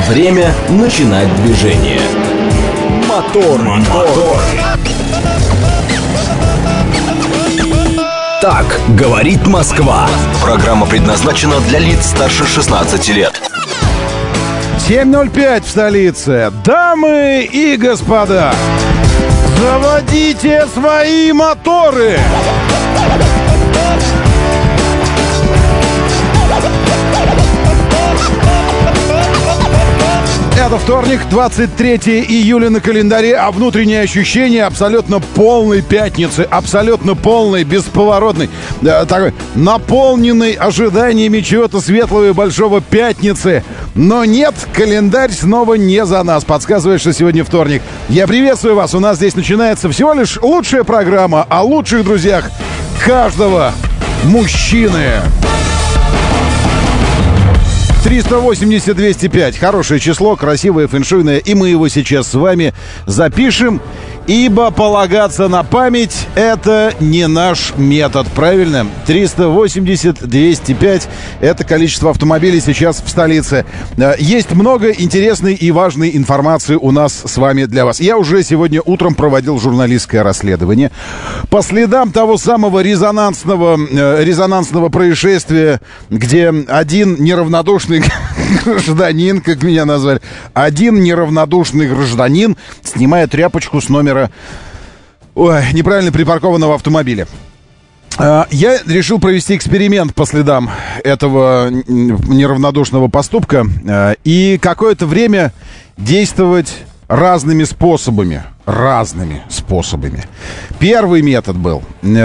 Время начинать движение. Мотор. Так говорит Москва. Программа предназначена для лиц старше 16 лет. 7:05 в столице. Дамы и господа, заводите свои моторы! Это вторник, 23 июля на календаре, а внутреннее ощущение абсолютно полной пятницы, абсолютно полной, бесповоротной, такой наполненной ожиданиями чего-то светлого и большого пятницы. Но нет, календарь снова не за нас, подсказывает, что сегодня вторник. Я приветствую вас, у нас здесь начинается всего лишь лучшая программа о лучших друзьях каждого мужчины. 380-205. Хорошее число, красивое, фэншуйное. И мы его сейчас с вами запишем, ибо полагаться на память — это не наш метод, правильно? 380-205 — это количество автомобилей сейчас в столице. Есть много интересной и важной информации у нас с вами для вас. Я уже сегодня утром проводил журналистское расследование по следам того самого резонансного происшествия, где один неравнодушный гражданин, как меня назвали, один неравнодушный гражданин снимает тряпочку с номера неправильно припаркованного автомобиля. Я решил провести эксперимент по следам этого неравнодушного поступка и какое-то время действовать разными способами. Первый метод был...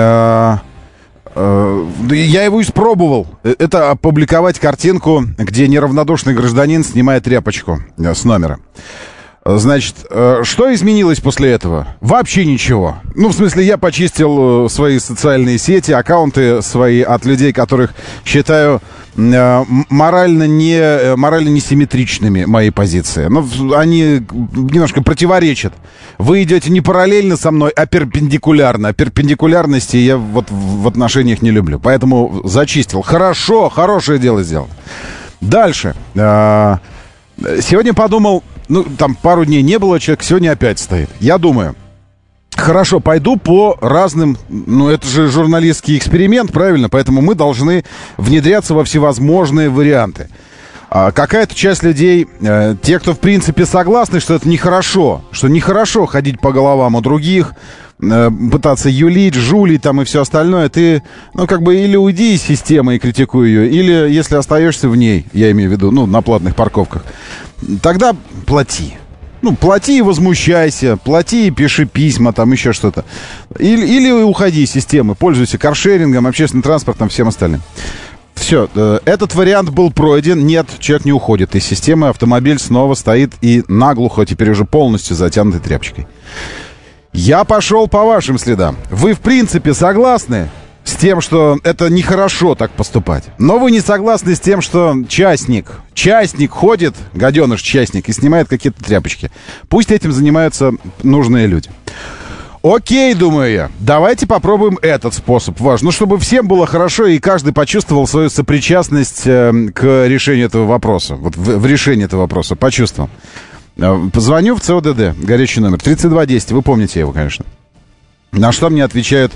Я его испробовал. Это опубликовать картинку, где неравнодушный гражданин снимает тряпочку с номера. Значит, что изменилось после этого? Вообще ничего. Ну, в смысле, я почистил свои социальные сети, аккаунты свои от людей, которых считаю морально несимметричными, мои позиции. Но они немножко противоречат. Вы идете не параллельно со мной, а перпендикулярно. А перпендикулярности я вот в отношениях не люблю. Поэтому зачистил. Хорошее дело сделал. Дальше. Сегодня подумал, там пару дней не было, человек сегодня опять стоит. Я думаю, хорошо, пойду по разным... это же журналистский эксперимент, правильно? Поэтому мы должны внедряться во всевозможные варианты. Какая-то часть людей, те, кто в принципе согласны, что это нехорошо, что нехорошо ходить по головам у других, пытаться юлить, жулить там и все остальное, ты, или уйди из системы и критикуй ее, или если остаешься в ней, я имею в виду, на платных парковках, тогда плати. Плати и возмущайся, плати и пиши письма, там еще что-то. Или уходи из системы, пользуйся каршерингом, общественным транспортом, всем остальным. Все, этот вариант был пройден. Нет, человек не уходит из системы. Автомобиль снова стоит и наглухо, теперь уже полностью затянутый тряпочкой. Я пошел по вашим следам. Вы, в принципе, согласны с тем, что это нехорошо так поступать. Но вы не согласны с тем, что частник ходит, гаденыш-частник, и снимает какие-то тряпочки. Пусть этим занимаются нужные люди. Окей, думаю я, давайте попробуем этот способ. Важно, чтобы всем было хорошо и каждый почувствовал свою сопричастность к решению этого вопроса. Вот в решении этого вопроса почувствовал. Позвоню в ЦОДД, горячий номер 3210, вы помните его, конечно. На что мне отвечают?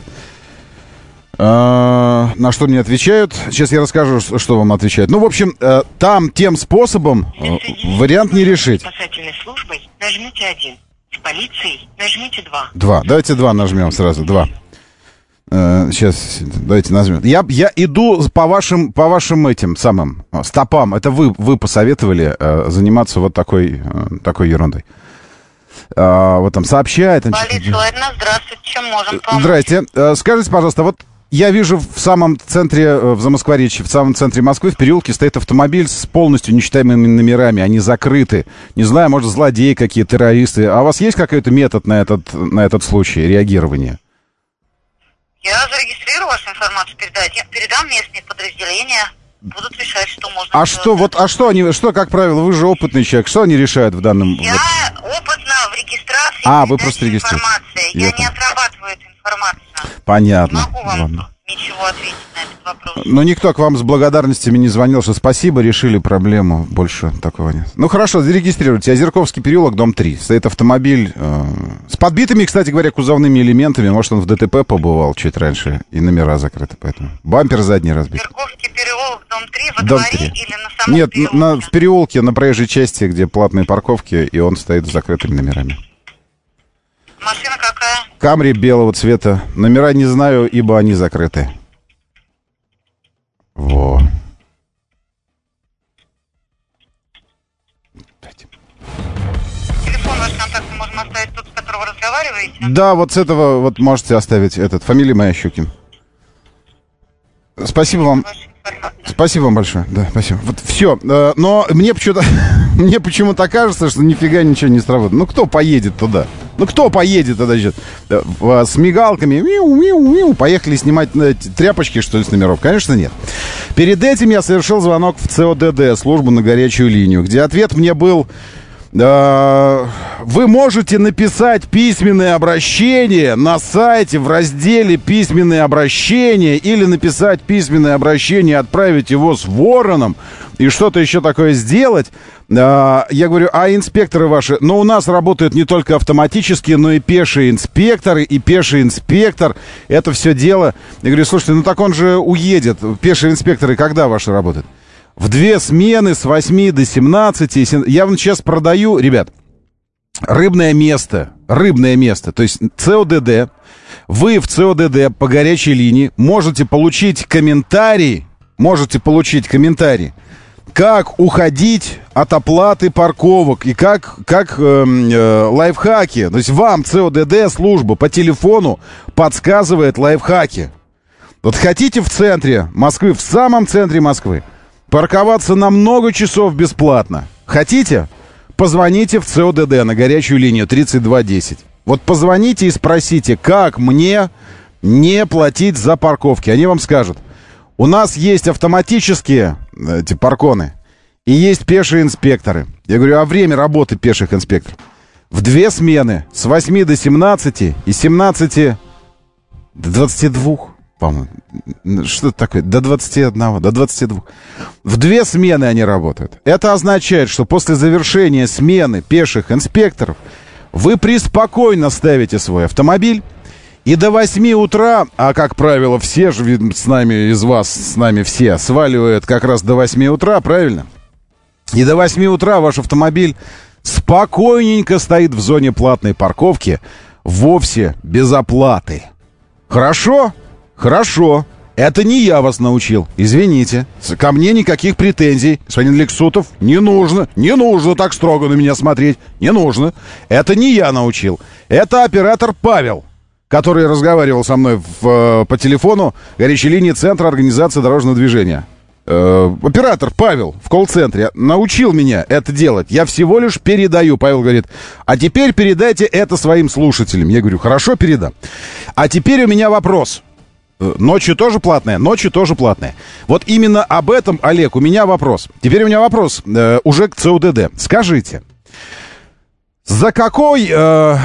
Сейчас я расскажу, что вам отвечают. В общем, там тем способом вариант не решить. Спасательной службой нажмите 1. С полицией нажмите 2. 2. Давайте 2 нажмем сразу. 2. Сейчас, давайте нажмем. Я иду по вашим этим самым стопам. Это вы посоветовали заниматься вот такой ерундой. Вот там сообщает. Полиция, ладно, здравствуйте, чем можем помочь? Здрасте. Скажите, пожалуйста, вот я вижу в самом центре, в Замоскворечье, в самом центре Москвы, в переулке стоит автомобиль с полностью нечитаемыми номерами. Они закрыты. Не знаю, может, злодеи какие, террористы. А у вас есть какой-то метод на этот случай реагирования? Я зарегистрирую вашу информацию, передам местные подразделения. Будут решать, что можно делать. Что, как правило, вы же опытный человек. Что они решают в данном... Я опытна в регистрации. Вы просто регистрируете. Я не отрабатываю эту информацию. Понятно. Не могу вам ничего ответить на этот вопрос. Но никто к вам с благодарностями не звонил, что спасибо, решили проблему. Больше такого нет. Ну, хорошо, зарегистрируйте. Озерковский переулок, дом 3. Стоит автомобиль с подбитыми, кстати говоря, кузовными элементами. Может, он в ДТП побывал чуть раньше, и номера закрыты, поэтому. Бампер задний разбит. Озерковский переулок, дом 3, во Дом дворе 3. или на самом Нет, переулке? в переулке, на проезжей части, где платные парковки, и он стоит с закрытыми номерами. Машина какая? Камри белого цвета. Номера не знаю, ибо они закрыты. Во. Телефон ваш контактный можно оставить тот, с которого разговариваете? Да, вот с этого вот можете оставить этот. Фамилия моя Щукин. Спасибо вам. Спасибо вам большое. Да, спасибо. Вот все. Но мне почему-то кажется, что нифига ничего не сработает. Ну, кто поедет туда? Кто поедет туда сейчас? С мигалками. Поехали снимать тряпочки, что ли, с номеров? Конечно, нет. Перед этим я совершил звонок в ЦОДД, службу на горячую линию, где ответ мне был: вы можете написать письменное обращение на сайте в разделе «Письменные обращения» или написать письменное обращение, отправить его с вороном и что-то еще такое сделать. Я говорю, а инспекторы ваши? Но у нас работают не только автоматические, но и пешие инспекторы, и пеший инспектор. Это все дело. Я говорю, слушайте, ну так он же уедет. Пешие инспекторы когда ваши работают? В 2 смены с 8 до 17. Я вам сейчас продаю, ребят, рыбное место. То есть ЦОДД. Вы в ЦОДД по горячей линии можете получить комментарий, как уходить от оплаты парковок и как лайфхаки. То есть вам ЦОДД служба по телефону подсказывает лайфхаки. Вот хотите в центре Москвы, в самом центре Москвы, парковаться на много часов бесплатно. Хотите? Позвоните в ЦОДД на горячую линию 3210. Вот позвоните и спросите, как мне не платить за парковки. Они вам скажут. У нас есть автоматические эти парконы и есть пешие инспекторы. Я говорю, а время работы пеших инспекторов? В 2 смены с 8 до 17 и 17 до 22. По-моему, что это такое? До 21, до 22. В 2 смены они работают. Это означает, что после завершения смены пеших инспекторов вы преспокойно ставите свой автомобиль, и до 8 утра, а как правило, все же с нами, из вас, с нами все сваливают как раз до 8 утра, правильно? И до 8 утра ваш автомобиль спокойненько стоит в зоне платной парковки, вовсе без оплаты. Хорошо? Хорошо. Это не я вас научил. Извините. Ко мне никаких претензий. Господин Лексутов, не нужно так строго на меня смотреть. Не нужно. Это не я научил. Это оператор Павел, который разговаривал со мной по телефону горячей линии Центра организации дорожного движения. Оператор Павел в колл-центре научил меня это делать. Я всего лишь передаю. Павел говорит, а теперь передайте это своим слушателям. Я говорю, хорошо, передам. А теперь у меня вопрос. Ночью тоже платная? Ночью тоже платная. Вот именно об этом, Олег, у меня вопрос. Теперь у меня вопрос уже к ЦУДД. Скажите, за какое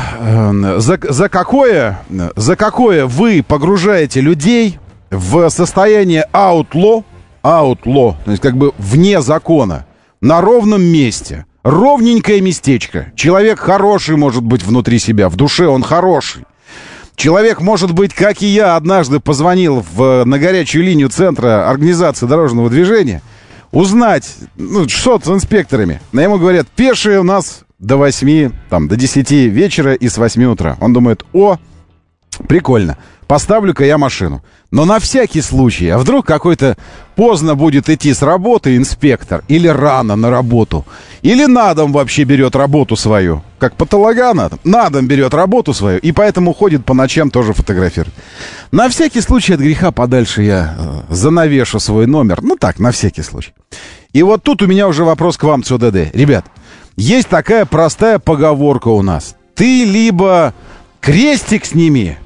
вы погружаете людей в состояние outlaw, то есть как бы вне закона, на ровном месте? Ровненькое местечко. Человек хороший может быть внутри себя, в душе он хороший. Человек, может быть, как и я, однажды позвонил на горячую линию Центра организации дорожного движения, узнать, что с инспекторами. Но ему говорят, пешие у нас до 8, до 10 вечера и с 8 утра. Он думает, прикольно, поставлю-ка я машину. Но на всякий случай, а вдруг какой-то поздно будет идти с работы инспектор, или рано на работу, или на дом вообще берет работу свою, как патологоанатом, на дом берет работу свою, и поэтому ходит по ночам тоже фотографирует. На всякий случай от греха подальше я занавешу свой номер, на всякий случай. И вот тут у меня уже вопрос к вам, ЦОДД. Ребят, есть такая простая поговорка у нас. Ты либо крестик сними,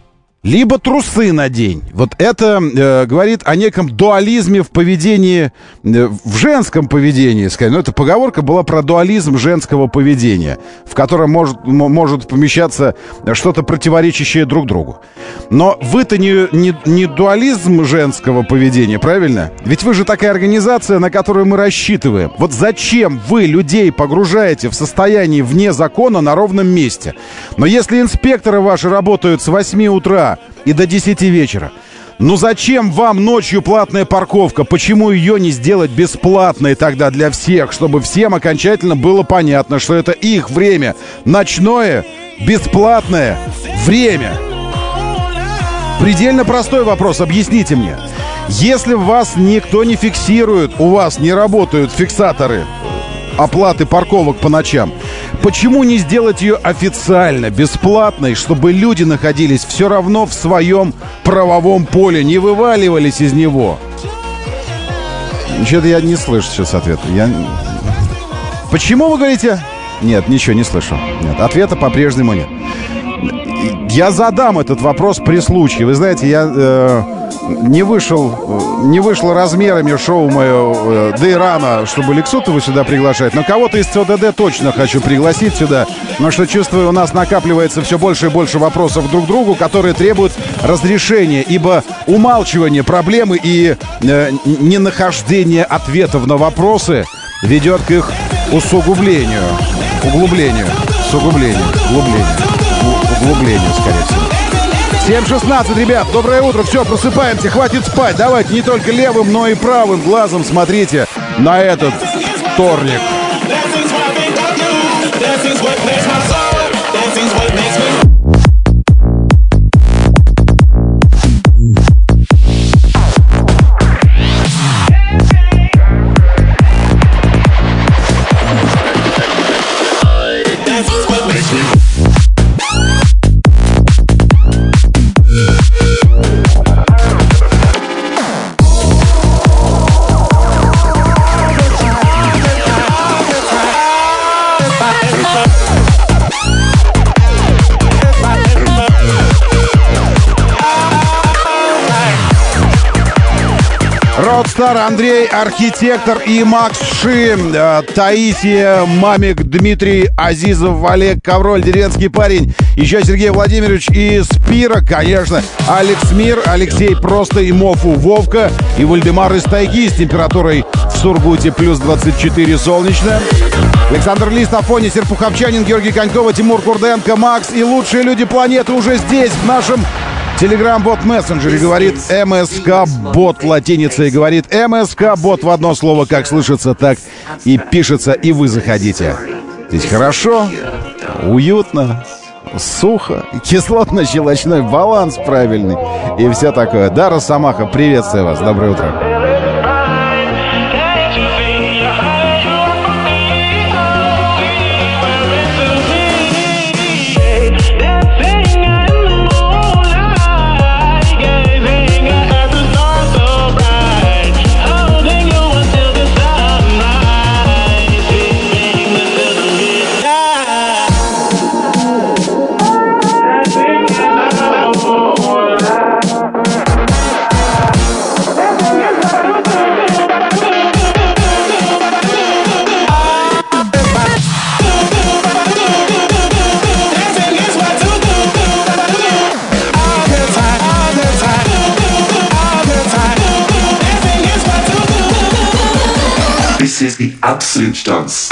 либо трусы надень. Вот это говорит о неком дуализме в поведении, в женском поведении, скажем. Ну, эта поговорка была про дуализм женского поведения, в котором может помещаться что-то противоречащее друг другу. Но вы-то не дуализм женского поведения, правильно? Ведь вы же такая организация, на которую мы рассчитываем. Вот зачем вы людей погружаете в состояние вне закона на ровном месте? Но если инспекторы ваши работают с 8 утра и до 10 вечера, ну зачем вам ночью платная парковка? Почему ее не сделать бесплатной тогда для всех, чтобы всем окончательно было понятно, что это их время, ночное, бесплатное время? Предельно простой вопрос, объясните мне. Если вас никто не фиксирует, у вас не работают фиксаторы оплаты парковок по ночам, почему не сделать ее официально, бесплатной, чтобы люди находились все равно в своем правовом поле, не вываливались из него? Что-то я не слышу сейчас ответа. Почему вы говорите? Нет, ничего не слышу. Нет, ответа по-прежнему нет. Я задам этот вопрос при случае. Вы знаете, я не вышло размерами шоу мое, да и рано, чтобы Лексутову сюда приглашать. Но кого-то из ЦОДД точно хочу пригласить сюда, потому что, чувствую, у нас накапливается все больше и больше вопросов друг к другу, которые требуют разрешения, ибо умалчивание проблемы и ненахождение ответов на вопросы ведет к их углублению, скорее всего. 7:16, ребят, доброе утро, все, просыпаемся, хватит спать. Давайте не только левым, но и правым глазом смотрите на этот вторник. Родстар Андрей, архитектор, и Макс Ши, Таисия, Мамик, Дмитрий, Азизов, Олег, Ковроль, деревенский парень, еще Сергей Владимирович и Спира, конечно, Алекс Мир, Алексей Просто и Мофу Вовка, и Вальдемар из тайги с температурой в Сургуте плюс 24 солнечно. Александр Лист, Афоня, Серпуховчанин, Георгий Конькова, Тимур Курденко, Макс и лучшие люди планеты уже здесь, в нашем Телеграм-бот мессенджере. Говорит МСК-бот латиницей. Говорит МСК-бот в одно слово, как слышится, так и пишется. И вы заходите. Здесь хорошо, уютно, сухо, кислотно-щелочной баланс правильный и все такое. Да, Росомаха, приветствую вас. Доброе утро. This is the absolute dance.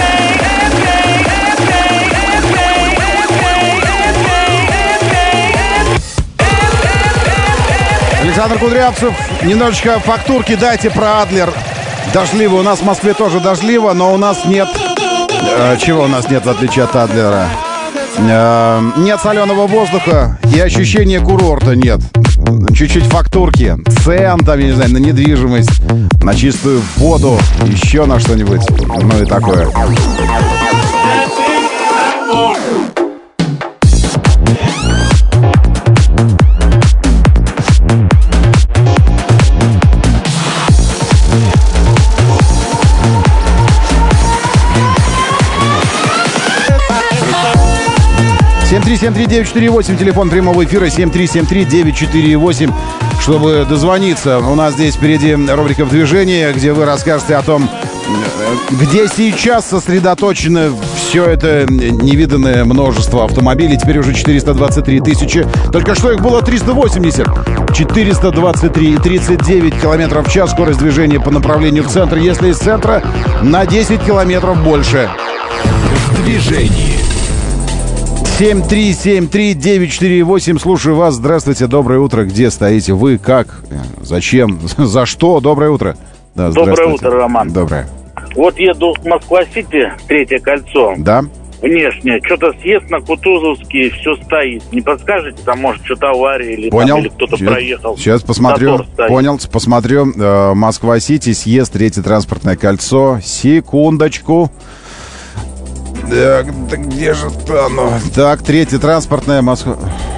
Александр Кудрявцев, немножечко фактурки дайте про Адлер. Дождливо. У нас в Москве тоже дождливо, но у нас нет... чего у нас нет, в отличие от Адлера? Нет соленого воздуха и ощущения курорта нет. Чуть-чуть фактурки, цен, там, я не знаю, на недвижимость, на чистую воду, еще на что-нибудь, ну и такое. 7373948, телефон прямого эфира 7373948, чтобы дозвониться. У нас здесь впереди рубрика «В движении», где вы расскажете о том, где сейчас сосредоточено все это невиданное множество автомобилей. Теперь уже 423 тысячи. Только что их было 380. 423 и 39 километров в час. Скорость движения по направлению в центр. Если из центра, на 10 километров больше. В движении. 7373948. Слушаю вас. Здравствуйте. Доброе утро. Где стоите вы? Как? Зачем? За что? Доброе утро. Да, доброе утро, Роман. Доброе. Вот еду с Москва-Сити, третье кольцо. Да. Внешне. Что-то съезд на Кутузовский, все стоит. Не подскажете, там может что-то авария или, понял. Там, или кто-то проехал. Сейчас посмотрю. Понял, посмотрю. Москва-Сити, съезд, третье транспортное кольцо. Секундочку. Так, где же оно? Так, третье транспортное Москва.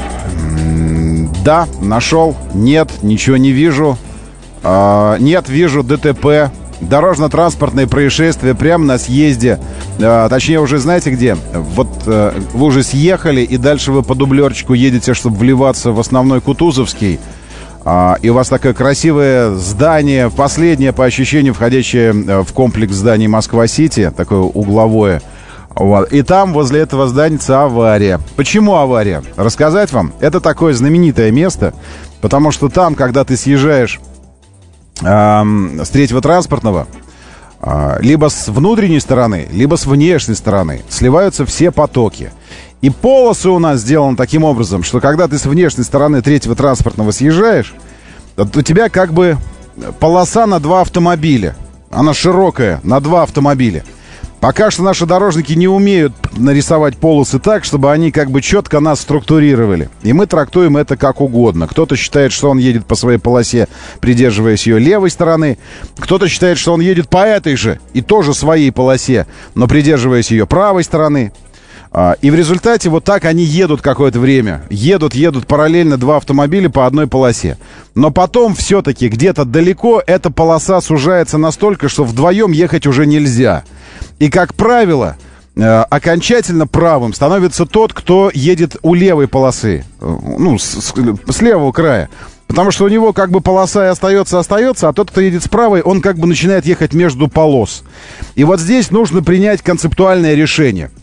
Да, нашел. Нет, ничего не вижу. Нет, вижу ДТП. Дорожно-транспортное происшествие прямо на съезде. Точнее, уже знаете где? Вот вы уже съехали, и дальше вы по дублерчику едете, чтобы вливаться в основной Кутузовский. И у вас такое красивое здание, последнее по ощущению, входящее в комплекс зданий Москва-Сити, такое угловое. Вот. И там возле этого здания авария. Почему авария? Рассказать вам? Это такое знаменитое место, потому что там, когда ты съезжаешь с третьего транспортного, либо с внутренней стороны, либо с внешней стороны сливаются все потоки. И полосы у нас сделаны таким образом, что когда ты с внешней стороны третьего транспортного съезжаешь, то у тебя как бы полоса на два автомобиля. Она широкая, на два автомобиля. Пока что наши дорожники не умеют нарисовать полосы так, чтобы они как бы четко нас структурировали. И мы трактуем это как угодно. Кто-то считает, что он едет по своей полосе, придерживаясь ее левой стороны. Кто-то считает, что он едет по этой же и тоже своей полосе, но придерживаясь ее правой стороны. И в результате вот так они едут какое-то время. Едут параллельно два автомобиля по одной полосе. Но потом все-таки где-то далеко эта полоса сужается настолько, что вдвоем ехать уже нельзя. И, как правило, окончательно правым становится тот, кто едет у левой полосы, ну, с левого края. Потому что у него как бы полоса и остается, а тот, кто едет с правой, он как бы начинает ехать между полос. И вот здесь нужно принять концептуальное решение.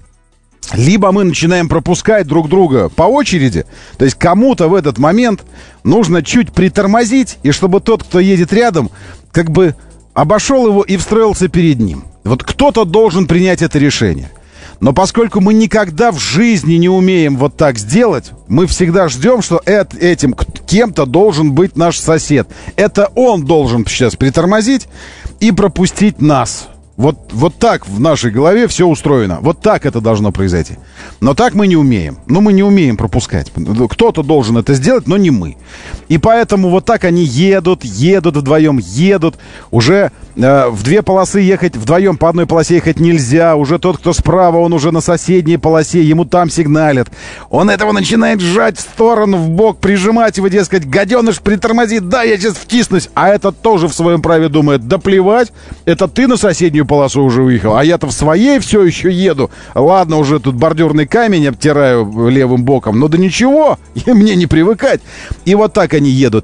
Либо мы начинаем пропускать друг друга по очереди, то есть кому-то в этот момент нужно чуть притормозить, и чтобы тот, кто едет рядом, как бы обошел его и встроился перед ним. Вот кто-то должен принять это решение. Но поскольку мы никогда в жизни не умеем вот так сделать, мы всегда ждем, что этим кем-то должен быть наш сосед. Это он должен сейчас притормозить и пропустить нас. Вот так в нашей голове все устроено. Вот так это должно произойти. Но так мы не умеем. Ну, мы не умеем пропускать. Кто-то должен это сделать, но не мы. И поэтому вот так они едут вдвоем, едут. Уже в две полосы ехать, вдвоем по одной полосе ехать нельзя. Уже тот, кто справа, он уже на соседней полосе, ему там сигналят. Он этого начинает сжать в сторону, в бок, прижимать его, дескать, гаденыш, притормози, да, я сейчас втиснусь. А этот тоже в своем праве думает, да плевать, это ты на соседнюю полосу уже выехал, а я-то в своей все еще еду. Ладно, уже тут бордюрный камень обтираю левым боком, но да ничего, мне не привыкать. И вот так они едут,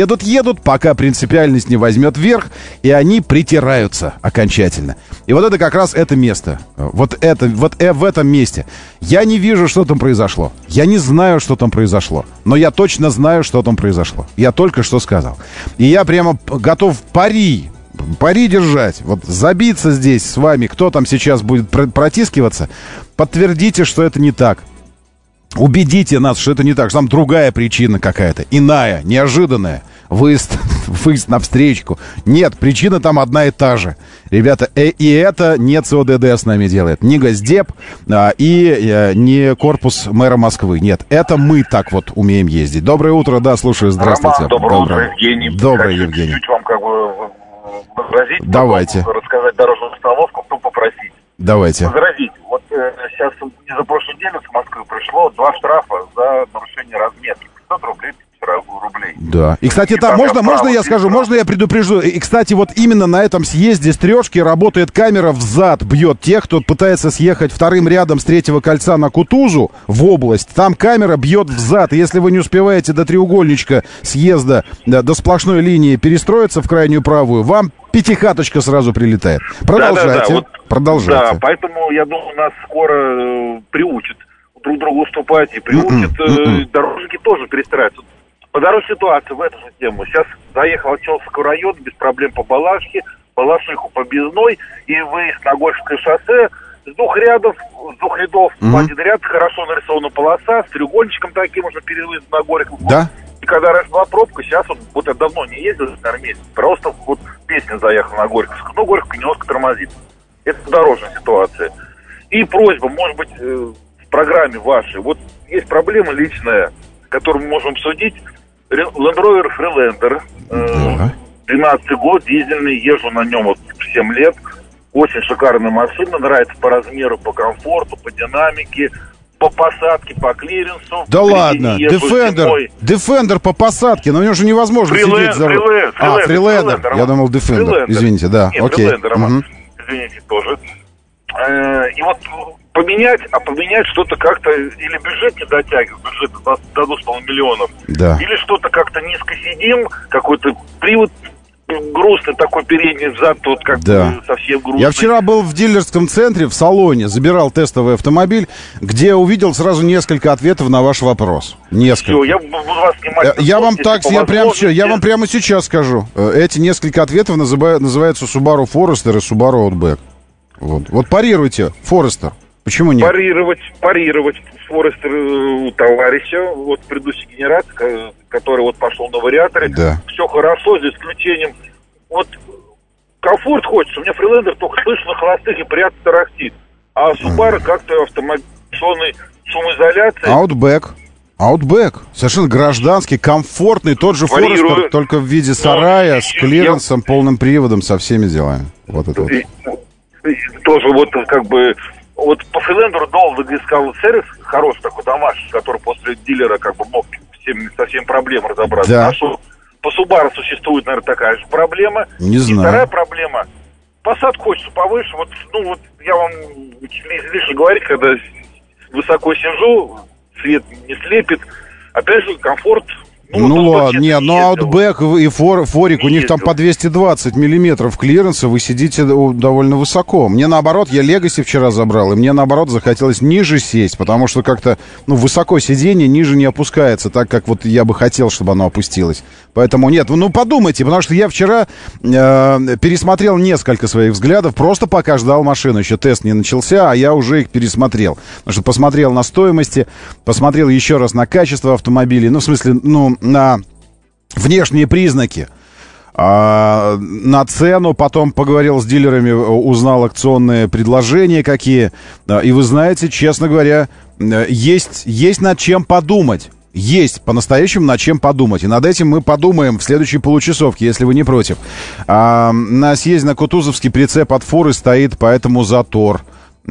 пока принципиальность не возьмет верх, и они притираются окончательно. И вот это как раз это место. В этом месте. Я не вижу, что там произошло. Я не знаю, что там произошло. Но я точно знаю, что там произошло. Я только что сказал. И я прямо готов пари держать, вот забиться здесь с вами, кто там сейчас будет протискиваться, подтвердите, что это не так. Убедите нас, что это не так, что там другая причина какая-то, иная, неожиданная. Выезд на встречку. Нет, причина там одна и та же. Ребята, и это не ЦОДД с нами делает. Не Госдеп и не корпус мэра Москвы. Нет, это мы так вот умеем ездить. Доброе утро, да, слушаю, здравствуйте. Роман, доброе утро, Евгений. Доброе, Евгений. Чуть вам как бы возразить. Давайте. Рассказать дорожную установку, кто попросить. Давайте. Возразить. Вот сейчас за прошлую неделю с Москвы пришло 2 штрафа за нарушение разметки. 500 рублей, 1000 рублей. Да. И, кстати, там, можно я скажу, можно я предупрежу? И, кстати, вот именно на этом съезде с Трешки работает камера взад, бьет тех, кто пытается съехать вторым рядом с третьего кольца на Кутузу в область. Там камера бьет взад. И если вы не успеваете до треугольничка съезда, до сплошной линии перестроиться в крайнюю правую, вам пятихаточка сразу прилетает. Продолжайте. Продолжайте. Да, поэтому, я думаю, нас скоро приучат друг другу уступать и приучат. Дорожники тоже перестраиваются. По дороге ситуация в эту же тему. Сейчас заехал Челнский район без проблем по Балашихе, Балашиху по Безной и выезд на Горьковское шоссе. С двух рядов, в один ряд хорошо нарисована полоса с треугольничком таким уже перевыезд на Горьковку. Да. И когда раньше была пробка, сейчас вот я давно не ездил, наверное, месяц. Просто вот песня заехала на Горьковскую. Но Горьковка немножко тормозит. Это дорожная ситуация. И просьба, может быть, в программе вашей. Вот есть проблема личная, которую мы можем обсудить. Land Rover Freelander, 12-й год, дизельный, езжу на нем вот 7 лет. Очень шикарная машина, нравится по размеру, по комфорту, по динамике, по посадке, по клиренсу. Да ладно, Defender по посадке, но у него же невозможно сидеть за рулем. Freelander, я думал Defender, извините, да, нет, окей. Извините, тоже. И вот поменять что-то как-то, или бюджет не дотягивает, бюджет до 2,5 миллионов, да. Или что-то как-то низко сидим, какой-то привод грустный такой передний взад, вот как бы совсем грустный. Я вчера был в дилерском центре, в салоне, забирал тестовый автомобиль, где увидел сразу несколько ответов на ваш вопрос. Несколько. Все, я буду вас снимать. Я вам прямо сейчас скажу. Эти несколько ответов называются Subaru Forester и Subaru Outback. Вот парируйте, Форестер. Почему нет? Парировать Форестер у товарища, вот предыдущей генерации, который вот пошел на вариаторе. Да. Все хорошо, за исключением. Вот комфорт хочется. У меня Freelander только слышу на холостых и приятно тарахтит. А Subaru как-то автомобиль шумоизоляции. Outback. Совершенно гражданский, комфортный, тот же Форестер, только в виде сарая, с клиренсом, полным приводом, со всеми делами. Вот это вот. Тоже вот как бы... Вот по Freelander долго искал сервис хороший такой, домашний, который после дилера как бы мог со всеми проблемами разобраться. Да. Нашел. По Subaru существует, наверное, такая же проблема. Не знаю. И вторая проблема. Посадку хочется повыше. Вот я вам лишь говорить, когда высоко сижу, свет не слепит. Опять же, комфорт. Ладно, Outback и Форик, у них там по 220 миллиметров клиренса, вы сидите довольно высоко. Мне наоборот, я Legacy вчера забрал, и мне наоборот захотелось ниже сесть, потому что как-то, высоко сиденье ниже не опускается, так как вот я бы хотел, чтобы оно опустилось. Поэтому нет, подумайте, потому что я вчера пересмотрел несколько своих взглядов, просто пока ждал машину, еще тест не начался, а я уже их пересмотрел. Потому что посмотрел на стоимости, посмотрел еще раз на качество автомобилей, на внешние признаки, на цену, потом поговорил с дилерами, узнал акционные предложения какие. И вы знаете, честно говоря, есть над чем подумать. Есть по-настоящему над чем подумать. И над этим мы подумаем в следующей получасовке, если вы не против. На съезде на Кутузовский прицеп от фуры стоит, поэтому затор.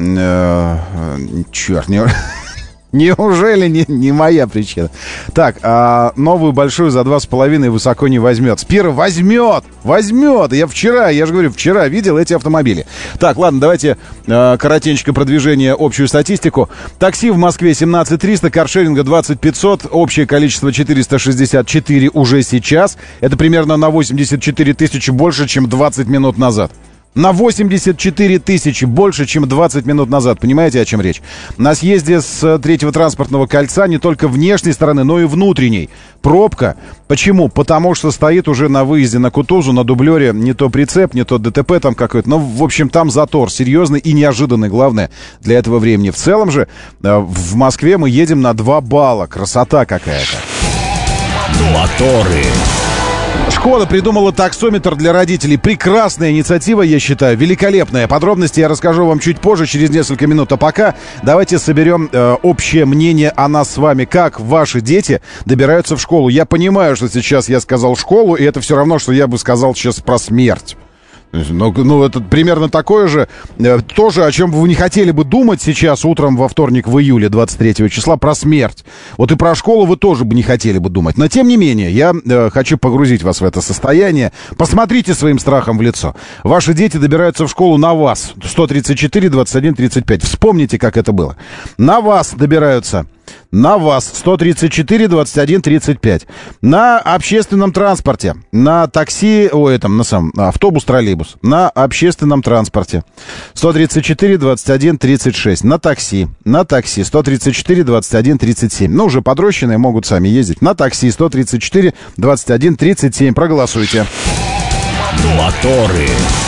Черт, неужели не моя причина? Так, новую большую за 2,5 высоко не возьмет. Спира возьмет! Я же говорю, вчера видел эти автомобили. Так, ладно, давайте коротенько продвижение, общую статистику. Такси в Москве 17300, каршеринга 20500, общее количество 464 уже сейчас. Это примерно на 84 тысячи больше, чем 20 минут назад. На 84 тысячи больше, чем 20 минут назад. Понимаете, о чем речь? На съезде с третьего транспортного кольца не только внешней стороны, но и внутренней пробка. Почему? Потому что стоит уже на выезде на Кутузу, на дублере не то прицеп, не то ДТП там какой-то. Но, в общем, там затор серьезный и неожиданный, главное, для этого времени. В целом же в Москве мы едем на 2 балла. Красота какая-то. Моторы. Шкода придумала таксометр для родителей. Прекрасная инициатива, я считаю, великолепная. Подробности я расскажу вам чуть позже, через несколько минут. А пока давайте соберем общее мнение о нас с вами. Как ваши дети добираются в школу? Я понимаю, что сейчас я сказал школу, и это все равно, что я бы сказал сейчас про смерть. Ну, это примерно такое же, тоже, о чем вы не хотели бы думать сейчас утром во вторник в июле 23 числа, про смерть. Вот и про школу вы тоже бы не хотели бы думать. Но, тем не менее, я хочу погрузить вас в это состояние. Посмотрите своим страхом в лицо. Ваши дети добираются в школу на вас. 134, 21, 35. Вспомните, как это было. На вас добираются. На вас 134, 21, 35. На общественном транспорте, на такси, автобус, троллейбус. На общественном транспорте 134, 21, 36. На такси 134, 21, 37. Ну, уже подрощенные могут сами ездить. На такси 134, 21, 37. Проголосуйте. Моторы.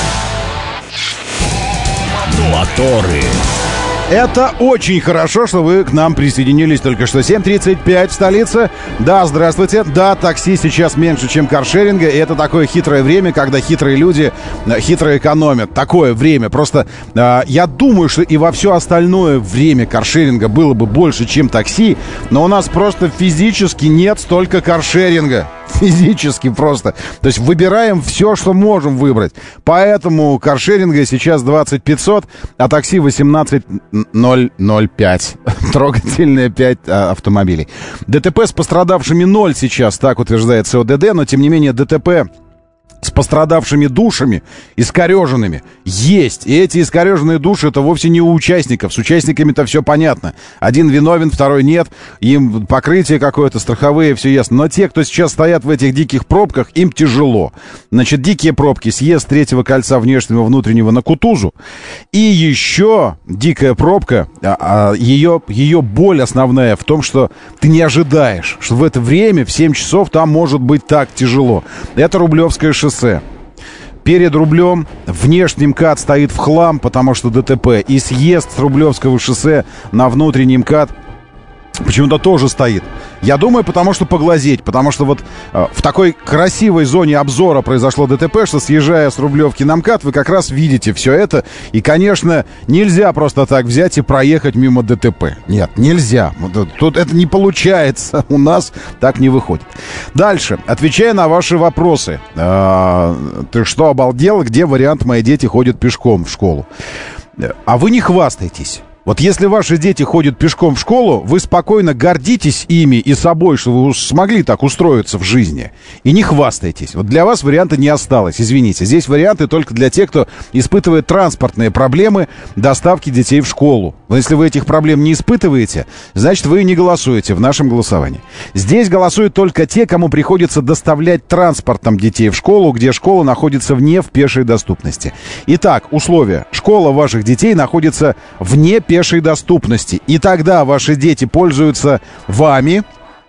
Это очень хорошо, что вы к нам присоединились только что. 7:35 в столице. Да, здравствуйте. Да, такси сейчас меньше, чем каршеринга. И это такое хитрое время, когда хитрые люди хитро экономят. Такое время. Просто я думаю, что и во все остальное время каршеринга было бы больше, чем такси. Но у нас просто физически нет столько каршеринга. Физически просто. То есть выбираем все, что можем выбрать. Поэтому каршеринга сейчас 20 500, а такси 18 005. Трогательные 5 автомобилей. ДТП с пострадавшими 0 сейчас, так утверждает СОДД, но тем не менее ДТП с пострадавшими душами, искореженными, есть. И эти искореженные души — это вовсе не у участников. С участниками-то все понятно. Один виновен, второй нет. Им покрытие какое-то, страховые, все ясно. Но те, кто сейчас стоят в этих диких пробках, им тяжело. Значит, дикие пробки, съезд третьего кольца внешнего внутреннего на Кутузу. И еще дикая пробка, ее боль основная в том, что ты не ожидаешь, что в это время, в 7 часов, там может быть так тяжело. Это Рублевское шоссе. Перед Рублем внешний МКАД стоит в хлам, потому что ДТП. И съезд с Рублевского шоссе на внутренний МКАД почему-то тоже стоит. Я думаю, потому что поглазеть. Потому что вот в такой красивой зоне обзора произошло ДТП, что, съезжая с Рублевки на МКАД, вы как раз видите все это. И, конечно, нельзя просто так взять и проехать мимо ДТП. Нет, нельзя. Тут это не получается. У нас так не выходит. Дальше. Отвечая на ваши вопросы. Ты что, обалдел? Где вариант «мои дети ходят пешком в школу»? А вы не хвастайтесь. Вот если ваши дети ходят пешком в школу, вы спокойно гордитесь ими и собой, что вы смогли так устроиться в жизни. И не хвастайтесь. Вот для вас варианта не осталось, извините. Здесь варианты только для тех, кто испытывает транспортные проблемы доставки детей в школу. Но если вы этих проблем не испытываете, значит, вы не голосуете в нашем голосовании. Здесь голосуют только те, кому приходится доставлять транспортом детей в школу, где школа находится в пешей доступности. Итак, условия. Школа ваших детей находится вне пешей доступности. И тогда ваши дети пользуются вами.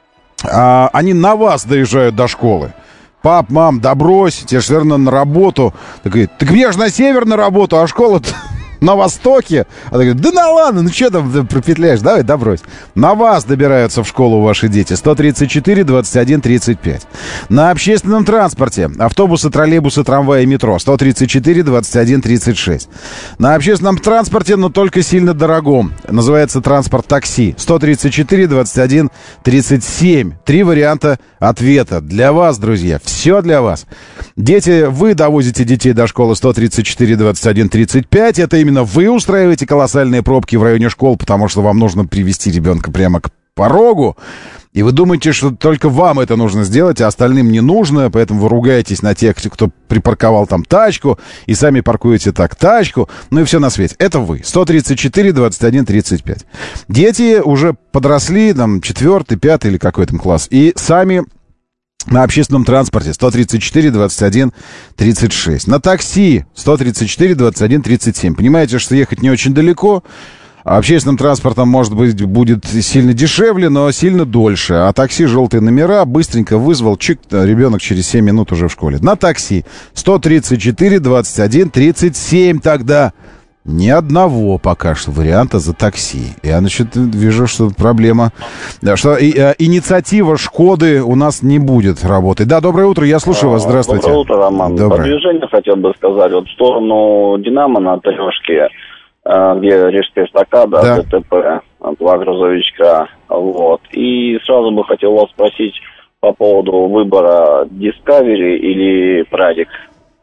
Они на вас доезжают до школы. Пап, мам, да брось, тебе же, наверное, на работу. Так говорит, так мне же на север на работу, а школа-то на востоке. Она говорит, да ну ладно, ну что там пропетляешь, давай, да брось. На вас добираются в школу ваши дети. 134, 21, 35. На общественном транспорте. Автобусы, троллейбусы, трамваи, метро. 134, 21, 36. На общественном транспорте, но только сильно дорогом. Называется транспорт такси. 134, 21, 37. 3 варианта ответа. Для вас, друзья. Все для вас. Дети, вы довозите детей до школы 134, 21, 35. Это именно вы устраиваете колоссальные пробки в районе школ, потому что вам нужно привести ребенка прямо к порогу. И вы думаете, что только вам это нужно сделать, а остальным не нужно, поэтому вы ругаетесь на тех, кто припарковал там тачку, и сами паркуете так тачку, ну и все на свете. Это вы. 134, 21, 35. Дети уже подросли, там, 4, 5 или какой там класс, и сами на общественном транспорте 134, 21, 36. На такси 134, 21, 37. Понимаете, что ехать не очень далеко. Общественным транспортом, может быть, будет сильно дешевле, но сильно дольше. А такси, желтые номера, быстренько вызвал, чик, ребенок через 7 минут уже в школе. На такси 134, 21, 37 тогда. Ни одного пока что варианта за такси. Я, значит, вижу, что проблема. Да, что инициатива Шкоды у нас не будет работать. Да, доброе утро, я слушаю вас, здравствуйте. Доброе утро, Роман. Доброе. По движению хотел бы сказать, вот в сторону Динамо на Трешке, где Рижская эстакада, да. ДТП, 2 грузовичка, вот. И сразу бы хотел вас спросить по поводу выбора Discovery или Прадик.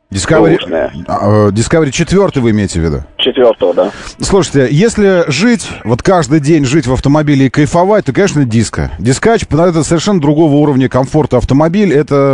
Discovery 4 вы имеете в виду? 4-го, да. Слушайте, если жить, вот каждый день жить в автомобиле и кайфовать, то, конечно, диско. Дискач, это совершенно другого уровня комфорта автомобиль. Это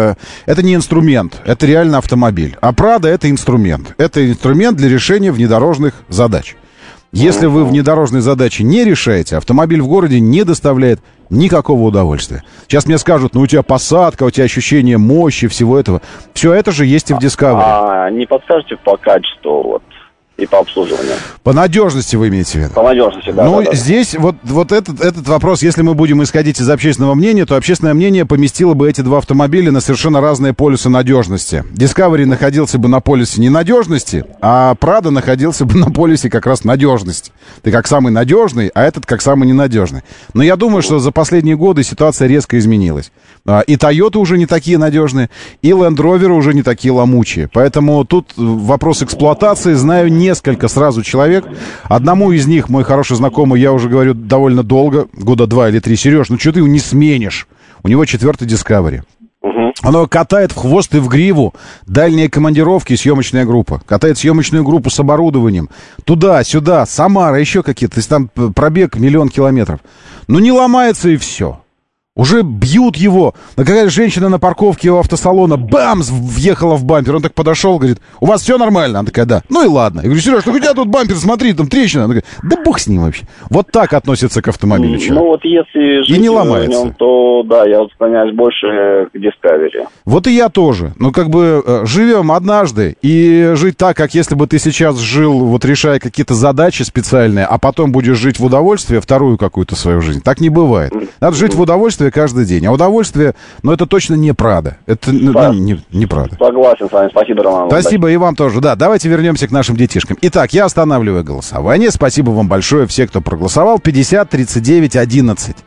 не инструмент, это реально автомобиль. А Прада — это инструмент. Это инструмент для решения внедорожных задач. Если вы внедорожные задачи не решаете, автомобиль в городе не доставляет никакого удовольствия. Сейчас мне скажут, ну у тебя посадка, у тебя ощущение мощи, всего этого. Все это же есть и в Discovery. А не подскажете по качеству вот, и по обслуживанию? По надежности вы имеете в виду? По надежности, да. Ну, да. здесь вот этот вопрос, если мы будем исходить из общественного мнения, то общественное мнение поместило бы эти два автомобиля на совершенно разные полюсы надежности. Discovery находился бы на полюсе ненадежности, а Prado находился бы на полюсе как раз надежности. Ты как самый надежный, а этот как самый ненадежный. Но я думаю, что за последние годы ситуация резко изменилась. И Toyota уже не такие надежные, и Land Rover уже не такие ломучие. Поэтому тут вопрос эксплуатации. Знаю несколько сразу человек. Одному из них, мой хороший знакомый, я уже говорю довольно долго, года 2 или 3. Сереж, ну что ты его не сменишь? У него 4-й Discovery. Оно катает в хвост и в гриву дальние командировки, съемочная группа. Катает съемочную группу с оборудованием. Туда, сюда, Самара, еще какие-то. То есть там пробег 1 000 000 километров. Ну не ломается и все. Уже бьют его. Какая-то женщина на парковке у автосалона, бамс, въехала в бампер. Он так подошел, говорит, у вас все нормально? Она такая, да. Ну и ладно. Я говорю, Сереж, ну у тебя тут бампер, смотри, там трещина. Она говорит, да бог с ним вообще. Вот так относится к автомобилю человек. Ну вот если жить и не ломается. В нем, то да, я вот склоняюсь больше к Discovery. Вот и я тоже. Ну как бы живем однажды, и жить так, как если бы ты сейчас жил, вот решая какие-то задачи специальные, а потом будешь жить в удовольствие вторую какую-то свою жизнь. Так не бывает. Надо жить в удовольствие каждый день. А удовольствие, ну, это точно не Прада. Это не Прада. Согласен с вами. Спасибо, Роман. Спасибо и вам тоже. Да, давайте вернемся к нашим детишкам. Итак, я останавливаю голосование. Спасибо вам большое, все, кто проголосовал. 50 39 11.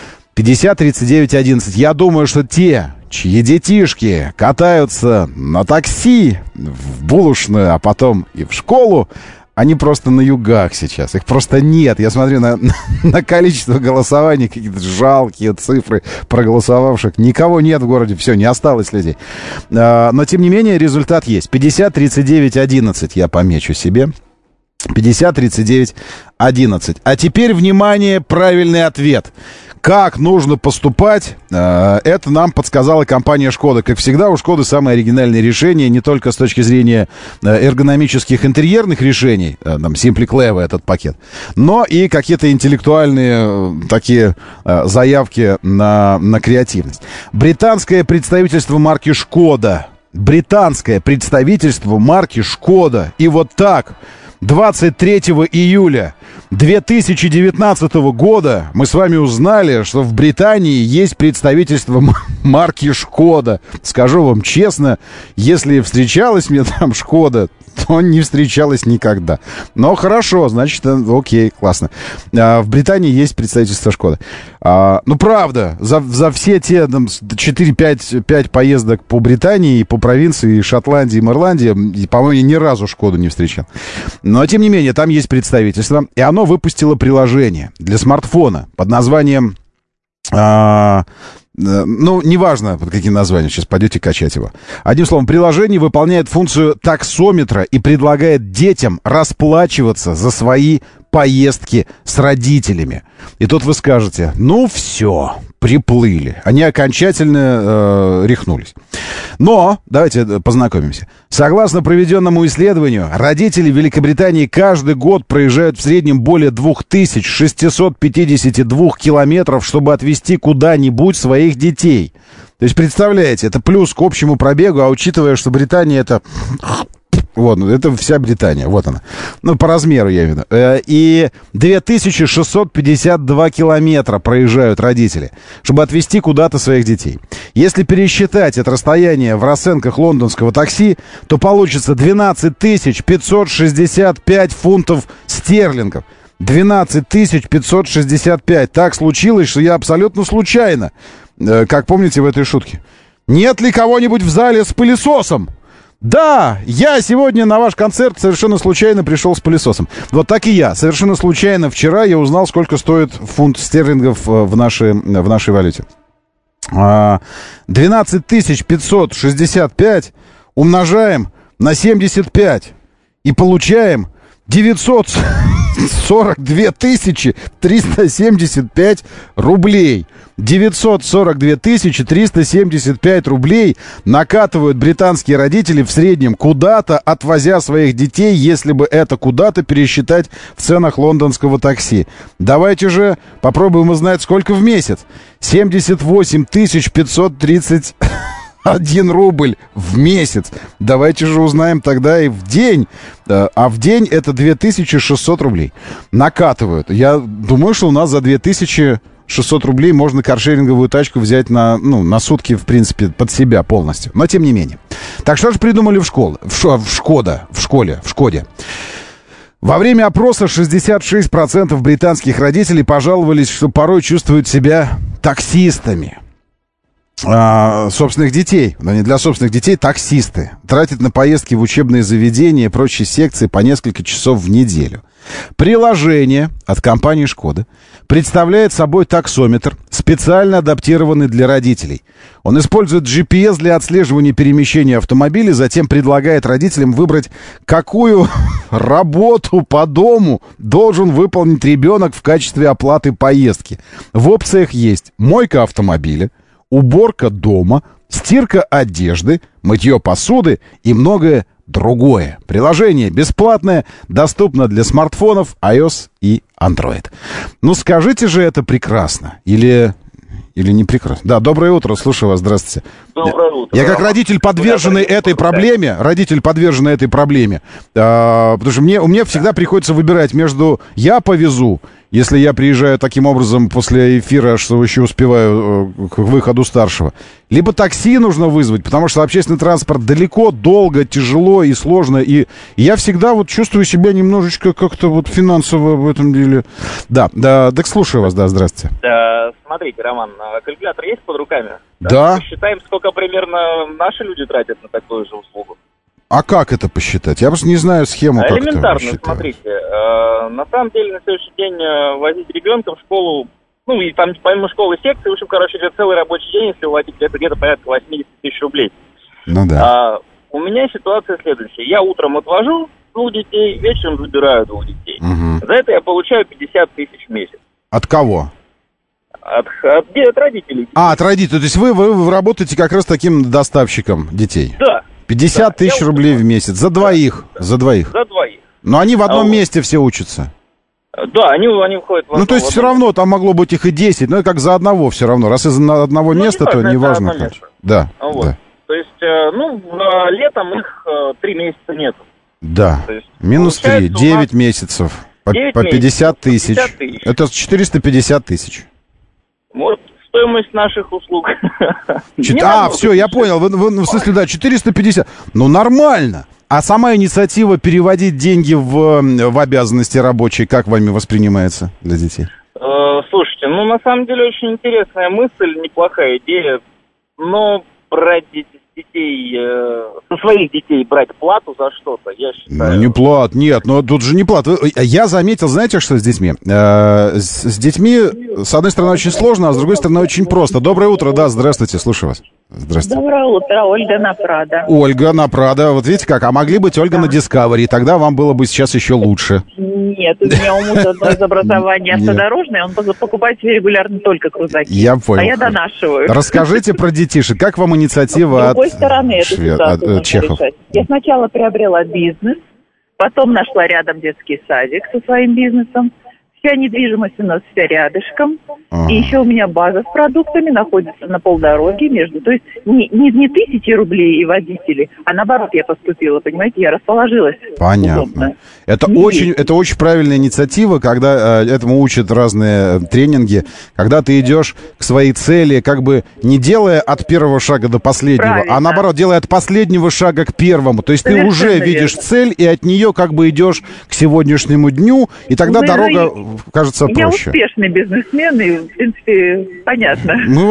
50 39 11. Я думаю, что те, чьи детишки катаются на такси в булочную, а потом и в школу, они просто на югах сейчас. Их просто нет. Я смотрю на количество голосований, какие-то жалкие цифры проголосовавших. Никого нет в городе. Все, не осталось людей. Но, тем не менее, результат есть. 50 39 11 я помечу себе. 50 39 11. А теперь, внимание, правильный ответ. Как нужно поступать, это нам подсказала компания «Шкода». Как всегда, у «Шкоды» самые оригинальные решения, не только с точки зрения эргономических интерьерных решений, там, Simply Clever этот пакет, но и какие-то интеллектуальные такие заявки на креативность. Британское представительство марки «Шкода». Британское представительство марки «Шкода». И вот так... 23 июля 2019 года мы с вами узнали, что в Британии есть представительство марки «Шкода». Скажу вам честно, если встречалась мне там «Шкода», то не встречалась никогда. Но хорошо, значит, окей, классно. В Британии есть представительство «Шкода». Ну, правда, за все те 4-5 поездок по Британии, по провинции, Шотландии, Ирландии, по-моему, ни разу «Шкоду» не встречал. Но, тем не менее, там есть представительство, и оно выпустило приложение для смартфона под названием... Ну, неважно, под каким названием, сейчас пойдете качать его. Одним словом, приложение выполняет функцию таксометра и предлагает детям расплачиваться за свои поездки с родителями. И тут вы скажете, ну все, приплыли. Они окончательно рехнулись. Но, давайте познакомимся. Согласно проведенному исследованию, родители Великобритании каждый год проезжают в среднем более 2652 километров, чтобы отвезти куда-нибудь своих детей. То есть, представляете, это плюс к общему пробегу, а учитывая, что Британия это... Вот, это вся Британия, вот она. Ну, по размеру, я имею в виду. И 2652 километра проезжают родители, чтобы отвезти куда-то своих детей. Если пересчитать это расстояние в расценках лондонского такси, то получится 12 565 фунтов стерлингов. 12 565. Так случилось, что я абсолютно случайно, как помните в этой шутке. Нет ли кого-нибудь в зале с пылесосом? Да, я сегодня на ваш концерт совершенно случайно пришел с пылесосом. Вот так и я. Совершенно случайно вчера я узнал, сколько стоит фунт стерлингов в нашей валюте. 12 565 умножаем на 75 и получаем 942 375 рублей. 942 375 рублей накатывают британские родители в среднем куда-то, отвозя своих детей, если бы это куда-то пересчитать в ценах лондонского такси. Давайте же попробуем узнать, сколько в месяц. 78 531 рубль в месяц. Давайте же узнаем тогда и в день. А в день это 2600 рублей. Накатывают. Я думаю, что у нас за 2600 рублей можно каршеринговую тачку взять на сутки, в принципе, под себя полностью. Но тем не менее. Так что же придумали в школе? В Шкоде. Во время опроса 66% британских родителей пожаловались, что порой чувствуют себя таксистами. Собственных детей, но не для собственных детей, таксисты тратят на поездки в учебные заведения и прочие секции по несколько часов в неделю. Приложение от компании «Шкода» представляет собой таксометр, специально адаптированный для родителей. Он использует GPS для отслеживания перемещения автомобиля, затем предлагает родителям выбрать, какую работу по дому должен выполнить ребенок в качестве оплаты поездки. В опциях есть мойка автомобиля, уборка дома, стирка одежды, мытье посуды и многое другое. Приложение бесплатное, доступно для смартфонов iOS и Android. Ну, скажите же, это прекрасно или не прекрасно? Да, доброе утро, слушаю вас, здравствуйте. Доброе утро. Я как родитель, подверженный этой проблеме, потому что у меня всегда приходится выбирать между «я повезу», если я приезжаю таким образом после эфира, что еще успеваю к выходу старшего, либо такси нужно вызвать, потому что общественный транспорт далеко, долго, тяжело и сложно, и я всегда вот чувствую себя немножечко как-то вот финансово в этом деле. Да, так слушаю вас, да, здравствуйте. Смотрите, Роман, калькулятор есть под руками? Да. Посчитаем, сколько примерно наши люди тратят на такую же услугу. А как это посчитать? Я просто не знаю схему, как это элементарно, смотрите. На самом деле, на следующий день возить ребенка в школу, и там помимо школы секции, в общем, целый рабочий день, если уводить, это где-то порядка 80 тысяч рублей. Ну да. У меня ситуация следующая. Я утром отвожу 2 детей, вечером забираю 2 детей. Угу. За это я получаю 50 тысяч в месяц. От кого? От родителей. От родителей. То есть вы работаете как раз таким доставщиком детей? Да. 50 тысяч рублей в месяц. За двоих. За двоих. Но они в одном месте все учатся. Да, они входят в одно. То есть все равно там могло быть их и 10, но как за одного все равно. Раз из одного места, то неважно. Да, да. То есть, летом их 3 месяца нету. Да. Минус 3, 9 месяцев. По 50 тысяч. Это 450 тысяч. Вот стоимость наших услуг. Все, я понял. Вы, в смысле, да, 450. Ну, нормально. А сама инициатива переводить деньги в обязанности рабочие, как вами воспринимается для детей? Слушайте, на самом деле очень интересная мысль, неплохая идея. Но брать со своих детей брать плату за что-то, я считаю... Не плат, нет, но тут же не плат. Я заметил, знаете, что с детьми? С детьми, с одной стороны, очень сложно, а с другой стороны, очень просто. Доброе утро, да, здравствуйте, слушаю вас. Здравствуйте. Доброе утро, Ольга Напрада. Ольга Напрада, вот видите как, а могли быть Ольга на Discovery, тогда вам было бы сейчас еще лучше. Нет, у меня у мужа одно из образования автодорожное, он покупает себе регулярно только крузаки. Я понял. А я донашиваю. Расскажите про детишек, как вам инициатива от стороны эту ситуацию Чехов? Я сначала приобрела бизнес, потом нашла рядом детский садик со своим бизнесом. Вся недвижимость у нас вся рядышком. И еще у меня база с продуктами находится на полдороге между. То есть не тысячи рублей и водители, а наоборот я поступила, понимаете, я расположилась. Понятно. Удобно. Это очень правильная инициатива, когда этому учат разные тренинги, когда ты идешь к своей цели, как бы не делая от первого шага до последнего, правильно, а наоборот, делая от последнего шага к первому. То есть совершенно ты уже видишь цель, и от нее как бы идешь к сегодняшнему дню, и тогда дорога кажется, проще. Я успешный бизнесмен, и, в принципе, понятно.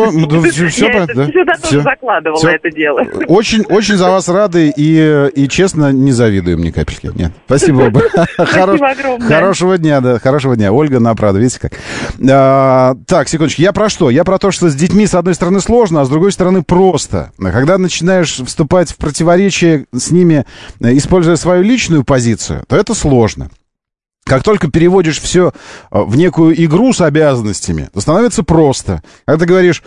Все понятно, да? Сюда тоже закладывала это дело. Очень за вас рады и, честно, не завидуем ни капельки. Нет, спасибо. Спасибо огромное. Хорошего дня, да, хорошего дня. Ольга Напрада, видите как. Так, секундочку, я про что? Я про то, что с детьми, с одной стороны, сложно, а с другой стороны, просто. Когда начинаешь вступать в противоречие с ними, используя свою личную позицию, то это сложно. Как только переводишь все в некую игру с обязанностями, то становится просто. Когда ты говоришь,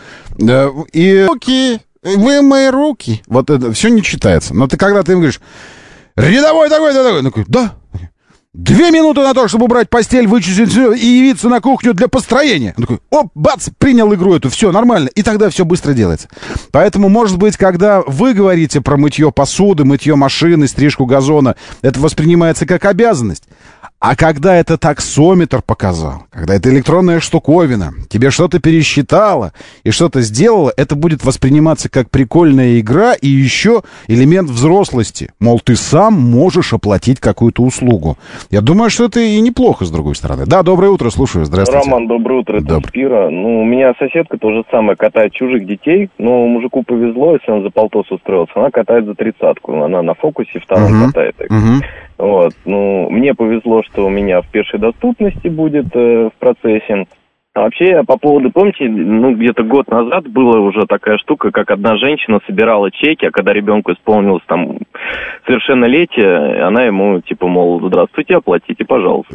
и руки, вы мои руки, вот это все не читается. Но когда ты им говоришь, рядовой такой, он такой, да, 2 минуты на то, чтобы убрать постель, вычистить все и явиться на кухню для построения. Он такой, оп, бац, принял игру эту, все нормально. И тогда все быстро делается. Поэтому, может быть, когда вы говорите про мытье посуды, мытье машины, стрижку газона, это воспринимается как обязанность. А когда это таксометр показал, когда это электронная штуковина, тебе что-то пересчитала и что-то сделала, это будет восприниматься как прикольная игра и еще элемент взрослости. Мол, ты сам можешь оплатить какую-то услугу. Я думаю, что это и неплохо, с другой стороны. Да, доброе утро, слушаю, здравствуйте. Роман, доброе утро, это Спира. У меня соседка то же самое, катает чужих детей, но мужику повезло, если он за полтос устроился, она катает за 30-ку, она на фокусе втором катает их. Вот, мне повезло, что у меня в пешей доступности будет в процессе. А вообще, по поводу, помните, где-то год назад была уже такая штука, как одна женщина собирала чеки, а когда ребенку исполнилось там совершеннолетие, она ему, мол, здравствуйте, оплатите, пожалуйста.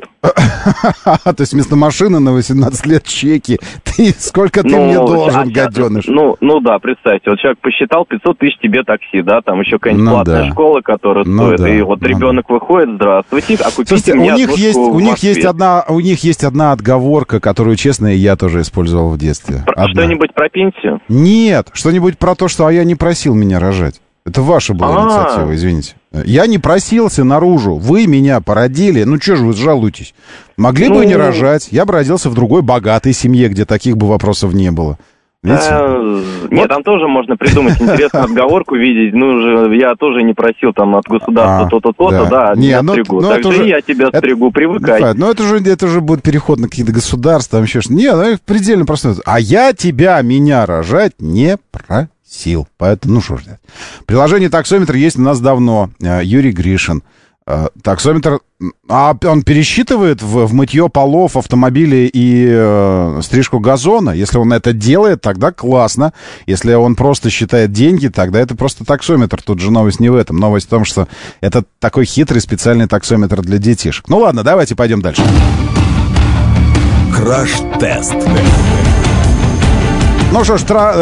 То есть вместо машины на 18 лет чеки, сколько ты мне должен, гаденыш? Да, представьте, вот человек посчитал 500 тысяч тебе такси, да, там еще какая-нибудь платная школа, которая стоит, и вот ребенок выходит, здравствуйте, а купите мне отложку в Москве. У них есть одна отговорка, которую, честно, я тоже использовал в детстве. Что-нибудь про пенсию? Нет, что-нибудь про то, что я не просил меня рожать. Это ваша была инициатива, извините. Я не просился наружу. Вы меня породили. Что же вы жалуетесь? Могли бы не рожать. Я бы родился в другой богатой семье, где таких бы вопросов не было. Нет, там тоже можно придумать интересную отговорку, видеть. Я тоже не просил там от государства то-то, да, не стригу. Так же я тебя стригу, привыкай. Это же будет переход на какие-то государства, там еще что-то. Не, предельно просто. А я меня рожать не просил. Поэтому, что ж делать. Приложение «Таксометр» есть у нас давно. Юрий Гришин. Таксометр, он пересчитывает в мытье полов, автомобилей и стрижку газона. Если он это делает, тогда классно. Если он просто считает деньги, тогда это просто таксометр. Тут же новость не в этом. Новость в том, что это такой хитрый специальный таксометр для детишек. Ну ладно, давайте пойдем дальше. Краш-тест. Ну что ж,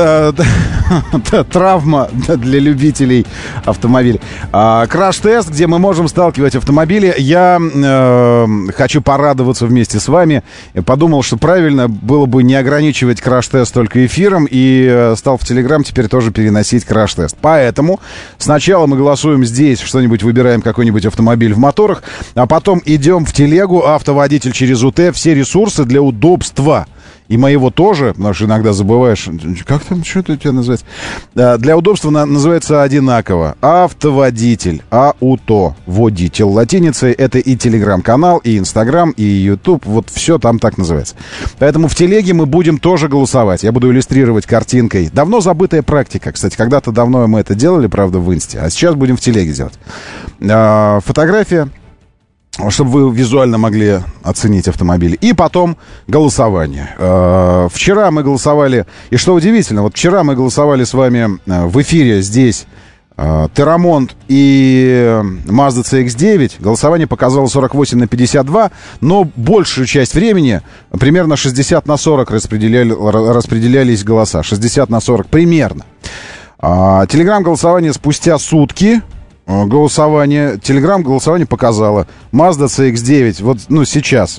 травма для любителей автомобилей. Краш-тест, где мы можем сталкивать автомобили. Я хочу порадоваться вместе с вами. Подумал, что правильно было бы не ограничивать краш-тест только эфиром, и стал в Телеграм теперь тоже переносить краш-тест. Поэтому сначала мы голосуем здесь, что-нибудь выбираем, какой-нибудь автомобиль в моторах, а потом идем в телегу «Автоводитель через УТ». Все ресурсы для удобства. И моего тоже, потому что иногда забываешь, как там, что это у тебя называется? Для удобства называется одинаково. Автоводитель, АУТО, водитель латиницей. Это и телеграм-канал, и инстаграм, и ютуб. Вот все там так называется. Поэтому в телеге мы будем тоже голосовать. Я буду иллюстрировать картинкой. Давно забытая практика, кстати. Когда-то давно мы это делали, правда, в инсте. А сейчас будем в телеге делать. Фотография, чтобы вы визуально могли оценить автомобили. И потом голосование. Вчера мы голосовали, и что удивительно, вот вчера мы голосовали с вами в эфире здесь Террамонт и Mazda CX-9. Голосование показало 48-52, но большую часть времени, примерно 60-40 распределялись голоса. 60-40 примерно. Телеграм-голосование спустя сутки. Телеграм-голосование показало Mazda CX-9, вот, сейчас,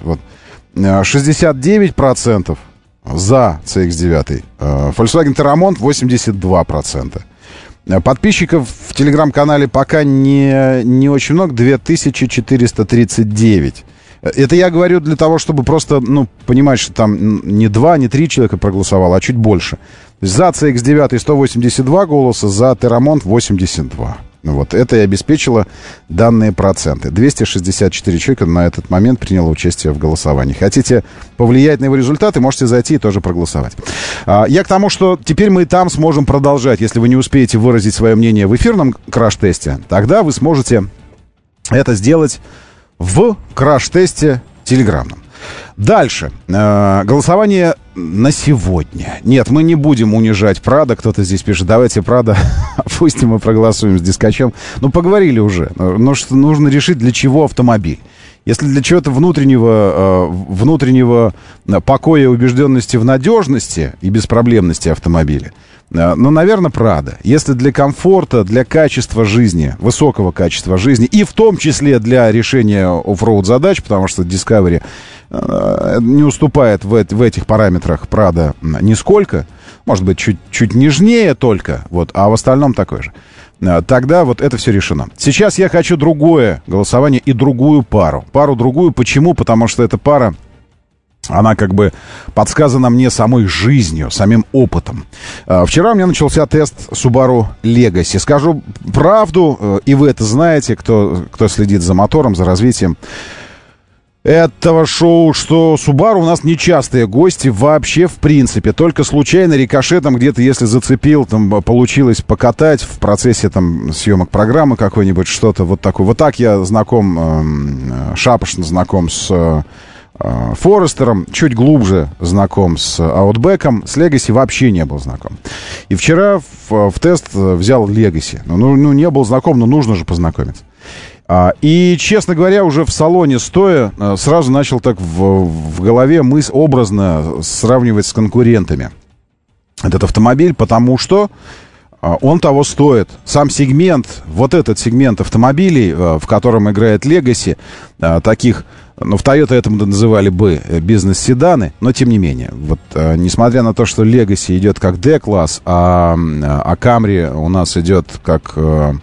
69% за CX-9, Volkswagen Terramont 82%. Подписчиков в Телеграм-канале пока не очень много, 2439. Это я говорю для того, чтобы просто, понимать, что там не 2, не 3 человека проголосовало, а чуть больше. За CX-9 182 голоса, за Terramont 82. Вот это и обеспечило данные проценты. 264 человека на этот момент приняло участие в голосовании. Хотите повлиять на его результаты, можете зайти и тоже проголосовать. Я к тому, что теперь мы и там сможем продолжать. Если вы не успеете выразить свое мнение в эфирном краш-тесте, тогда вы сможете это сделать в краш-тесте телеграммном. Дальше. Голосование на сегодня. Нет, мы не будем унижать Прада. Кто-то здесь пишет, давайте Прада опустим и проголосуем с дискачом. Ну, поговорили уже. Но что нужно решить, для чего автомобиль. Если для чего-то внутреннего покоя и убежденности в надежности и беспроблемности автомобиля, ну, наверное, Прада. Если для комфорта, для качества жизни, высокого качества жизни, и в том числе для решения оффроуд задач, потому что Discovery не уступает в этих параметрах Прада нисколько, может быть, чуть нежнее только, вот, а в остальном такой же. Тогда вот это все решено. Сейчас я хочу другое голосование и другую пару. Пару другую. Почему? Потому что эта пара, она как бы подсказана мне самой жизнью, самим опытом. Вчера у меня начался тест Subaru Legacy. Скажу правду, и вы это знаете, кто следит за мотором, за развитием этого шоу, что Subaru у нас нечастые гости вообще в принципе. Только случайно рикошетом где-то, если зацепил, там получилось покатать в процессе там съемок программы какой-нибудь, что-то вот такое. Вот так я знаком, шапошно знаком с Форестером, чуть глубже знаком с Outback'ом, с Legacy вообще не был знаком. И вчера в тест взял Legacy. Ну, не был знаком, но нужно же познакомиться. И, честно говоря, уже в салоне стоя, сразу начал так в голове образно сравнивать с конкурентами этот автомобиль, потому что он того стоит. Сам сегмент, вот этот сегмент автомобилей, в котором играет Legacy, таких, ну, в Toyota это мы называли бы бизнес-седаны, но тем не менее. Вот, несмотря на то, что Legacy идет как D-класс, а Camry у нас идет как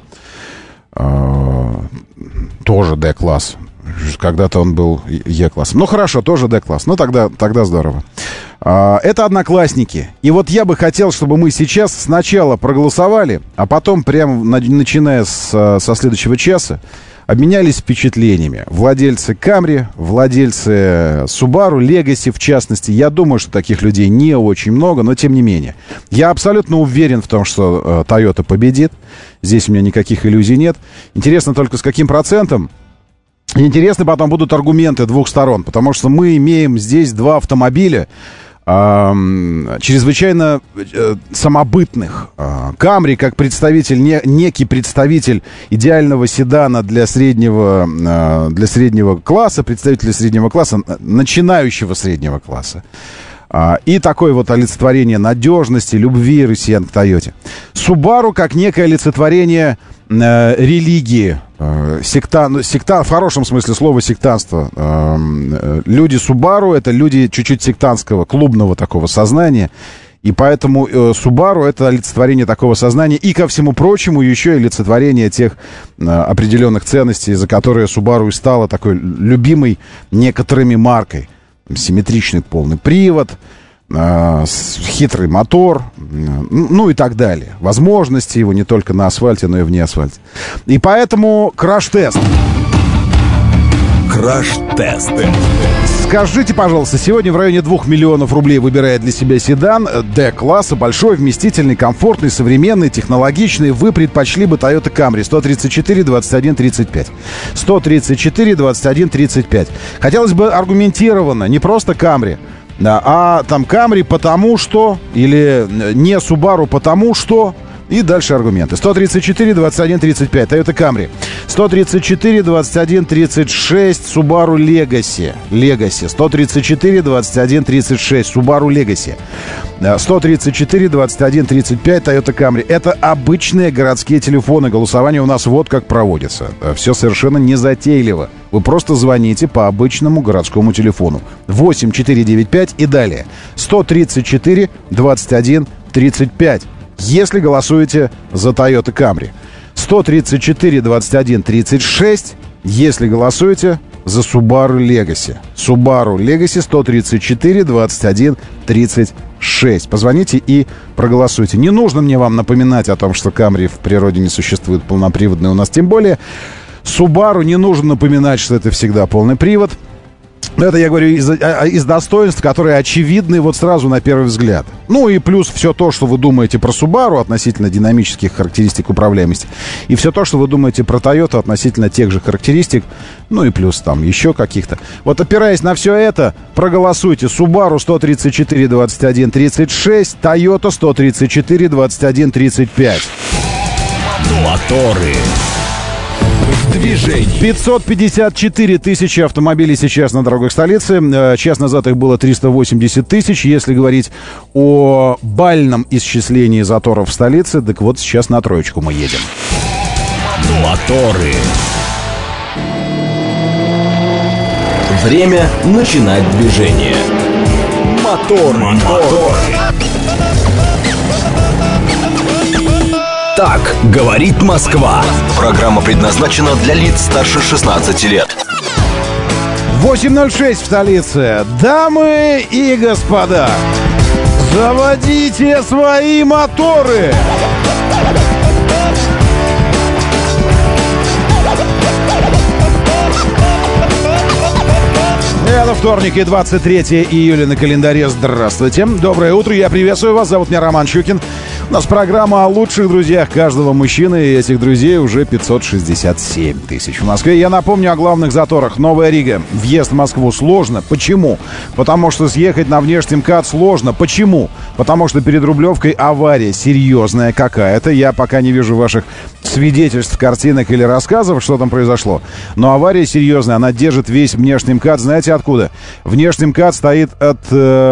тоже D-класс. Когда-то он был E-классом. Ну, хорошо, тоже D-класс. Ну, тогда здорово. Это одноклассники. И вот я бы хотел, чтобы мы сейчас сначала проголосовали, а потом, прямо начиная со следующего часа, обменялись впечатлениями. Владельцы Camry, владельцы Subaru, Legacy в частности. Я думаю, что таких людей не очень много, но тем не менее. Я абсолютно уверен в том, что Toyota победит. Здесь у меня никаких иллюзий нет. Интересно только, с каким процентом. Интересны потом будут аргументы двух сторон, потому что мы имеем здесь два автомобиля, чрезвычайно самобытных. Camry как представитель, некий представитель идеального седана для среднего класса, представителя среднего класса, начинающего среднего класса. И такое вот олицетворение надежности, любви россиян к Тойоте. Subaru как некое олицетворение религии, в хорошем смысле слова сектантство. Люди Subaru — это люди чуть-чуть сектантского, клубного такого сознания. И поэтому Subaru — это олицетворение такого сознания. И, ко всему прочему, еще и олицетворение тех определенных ценностей, за которые Subaru и стала такой любимой некоторыми маркой. Симметричный полный привод, хитрый мотор, ну и так далее. Возможности его не только на асфальте, но и вне асфальта. И поэтому краш-тест. Краш-тест. Скажите, пожалуйста, сегодня в районе 2 миллионов рублей выбирает для себя седан D-класса, большой, вместительный, комфортный, современный, технологичный. Вы предпочли бы Toyota Camry 134 21 35. 134 21 35. Хотелось бы аргументированно, не просто Camry, а там Camry потому что, или не Subaru потому что. И дальше аргументы. 134, 21, 35. Toyota Camry. 134, 21, 36. Subaru Legacy. 134, 21, 36. Subaru Legacy. 134, 21, 35. Toyota Camry. Это обычные городские телефоны. Голосование у нас вот как проводится. Все совершенно незатейливо. Вы просто звоните по обычному городскому телефону. 8495 и далее. 134, 21, 35. Если голосуете за Toyota Camry. 134, 21, 36, если голосуете за Subaru Legacy. Subaru Legacy 134, 21, 35. Позвоните и проголосуйте. Не нужно мне вам напоминать о том, что Камри в природе не существует полноприводный у нас, тем более Subaru не нужно напоминать, что это всегда полный привод. Но это я говорю из достоинств, которые очевидны вот сразу на первый взгляд. Ну и плюс все то, что вы думаете про Subaru относительно динамических характеристик управляемости. И все то, что вы думаете про Toyota относительно тех же характеристик. Ну и плюс там еще каких-то. Вот опираясь на все это, проголосуйте. Subaru 134 21 36, Toyota 134 21 35. Моторы. Движение. 554 тысячи автомобилей сейчас на дорогах столицы. Час назад их было 380 тысяч. Если говорить о бальном исчислении заторов в столице, так вот сейчас на троечку мы едем. Моторы. Время начинать движение. Мотор. Так говорит Москва. Программа предназначена для лиц старше 16 лет. 8:06 в столице. Дамы и господа, заводите свои моторы. Это вторник и 23 июля на календаре. Здравствуйте. Доброе утро. Я приветствую вас. Зовут меня Роман Щукин. У нас программа о лучших друзьях каждого мужчины. И этих друзей уже 567 тысяч в Москве. Я напомню о главных заторах. Новая Рига. Въезд в Москву сложно. Почему? Потому что съехать на внешний МКАД сложно. Почему? Потому что перед Рублевкой авария серьезная какая-то. Я пока не вижу ваших свидетельств, картинок или рассказов, что там произошло. Но авария серьезная. Она держит весь внешний МКАД. Знаете откуда? Внешний МКАД стоит от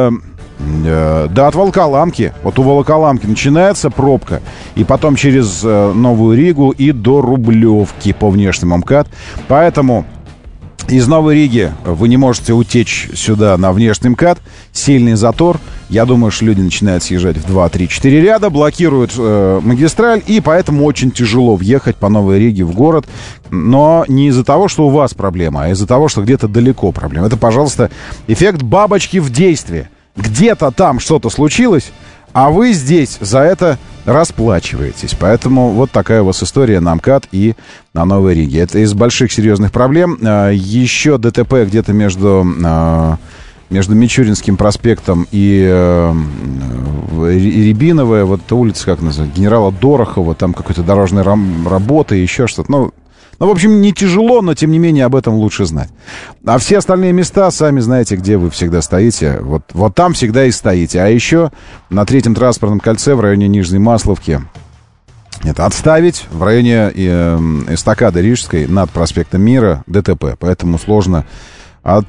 Волоколамки. Вот у Волоколамки начинается пробка, и потом через Новую Ригу и до Рублевки по внешнему МКАД. Поэтому из Новой Риги вы не можете утечь сюда на внешний МКАД. Сильный затор. Я думаю, что люди начинают съезжать в 2, 3, 4 ряда, блокируют магистраль, и поэтому очень тяжело въехать по Новой Риге в город. Но не из-за того, что у вас проблема, а из-за того, что где-то далеко проблема. Это, пожалуйста, эффект бабочки в действии. Где-то там что-то случилось, а вы здесь за это расплачиваетесь. Поэтому вот такая у вас история на МКАД и на Новой Риге. Это из больших серьезных проблем. Еще ДТП где-то между Мичуринским проспектом и Рябиновая, вот эта улица, как называется, генерала Дорохова, там какой-то дорожной работы, еще что-то. Ну, в общем, не тяжело, но, тем не менее, об этом лучше знать. А все остальные места, сами знаете, где вы всегда стоите. Вот там всегда и стоите. А еще на Третьем транспортном кольце в районе Нижней Масловки это отставить. В районе эстакады Рижской над проспектом Мира ДТП. Поэтому сложно от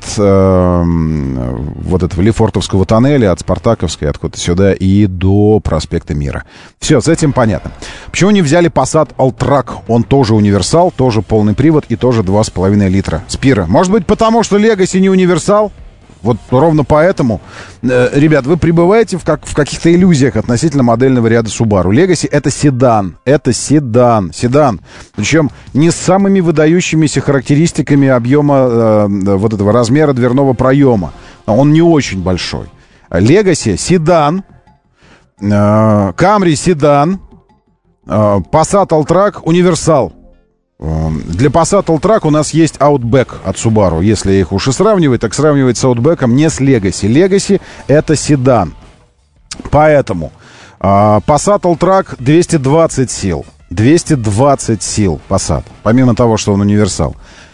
вот этого Лефортовского тоннеля, от Спартаковской, откуда-то сюда и до проспекта Мира. Все, с этим понятно. Почему не взяли Passat Alltrack? Он тоже универсал, тоже полный привод и тоже 2,5 литра. Спира. Может быть, потому что Legacy не универсал? Вот ровно поэтому, ребят, вы пребываете в каких-то иллюзиях относительно модельного ряда Subaru. Legacy — это седан. Это седан. Причем не с самыми выдающимися характеристиками объема вот этого размера дверного проема. Он не очень большой. Legacy — седан. Camry — седан. Passat Alltrack — универсал. Для Passat Alltrack у нас есть Outback от Subaru. Если их уж и сравнивать, так сравнивать с Outback'ом не с Legacy. Legacy — это седан. Поэтому Passat Alltrack 220 сил. 220 сил Passat. Помимо того, что он универсал.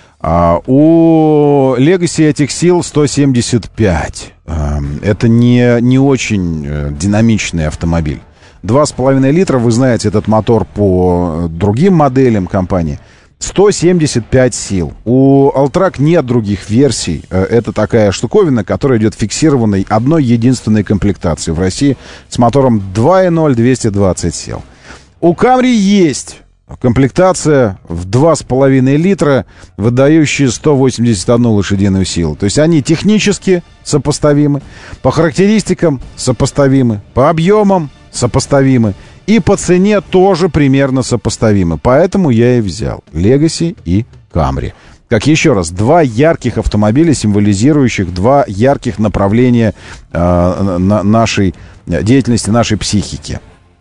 У Legacy этих сил 175. Это не очень динамичный автомобиль. 2,5 литра, вы знаете, этот мотор по другим моделям компании. 175 сил. У Alltrack нет других версий. Это такая штуковина, которая идет фиксированной одной единственной комплектацией в России с мотором 2.0 220 сил. У Camry есть комплектация в 2,5 литра, выдающая 181 лошадиную силу. То есть они технически сопоставимы, по характеристикам сопоставимы, по объемам сопоставимы. И по цене тоже примерно сопоставимы. Поэтому я и взял Legacy и Camry. как еще раз, два ярких автомобиля, символизирующих два ярких направления нашей деятельности, нашей психики.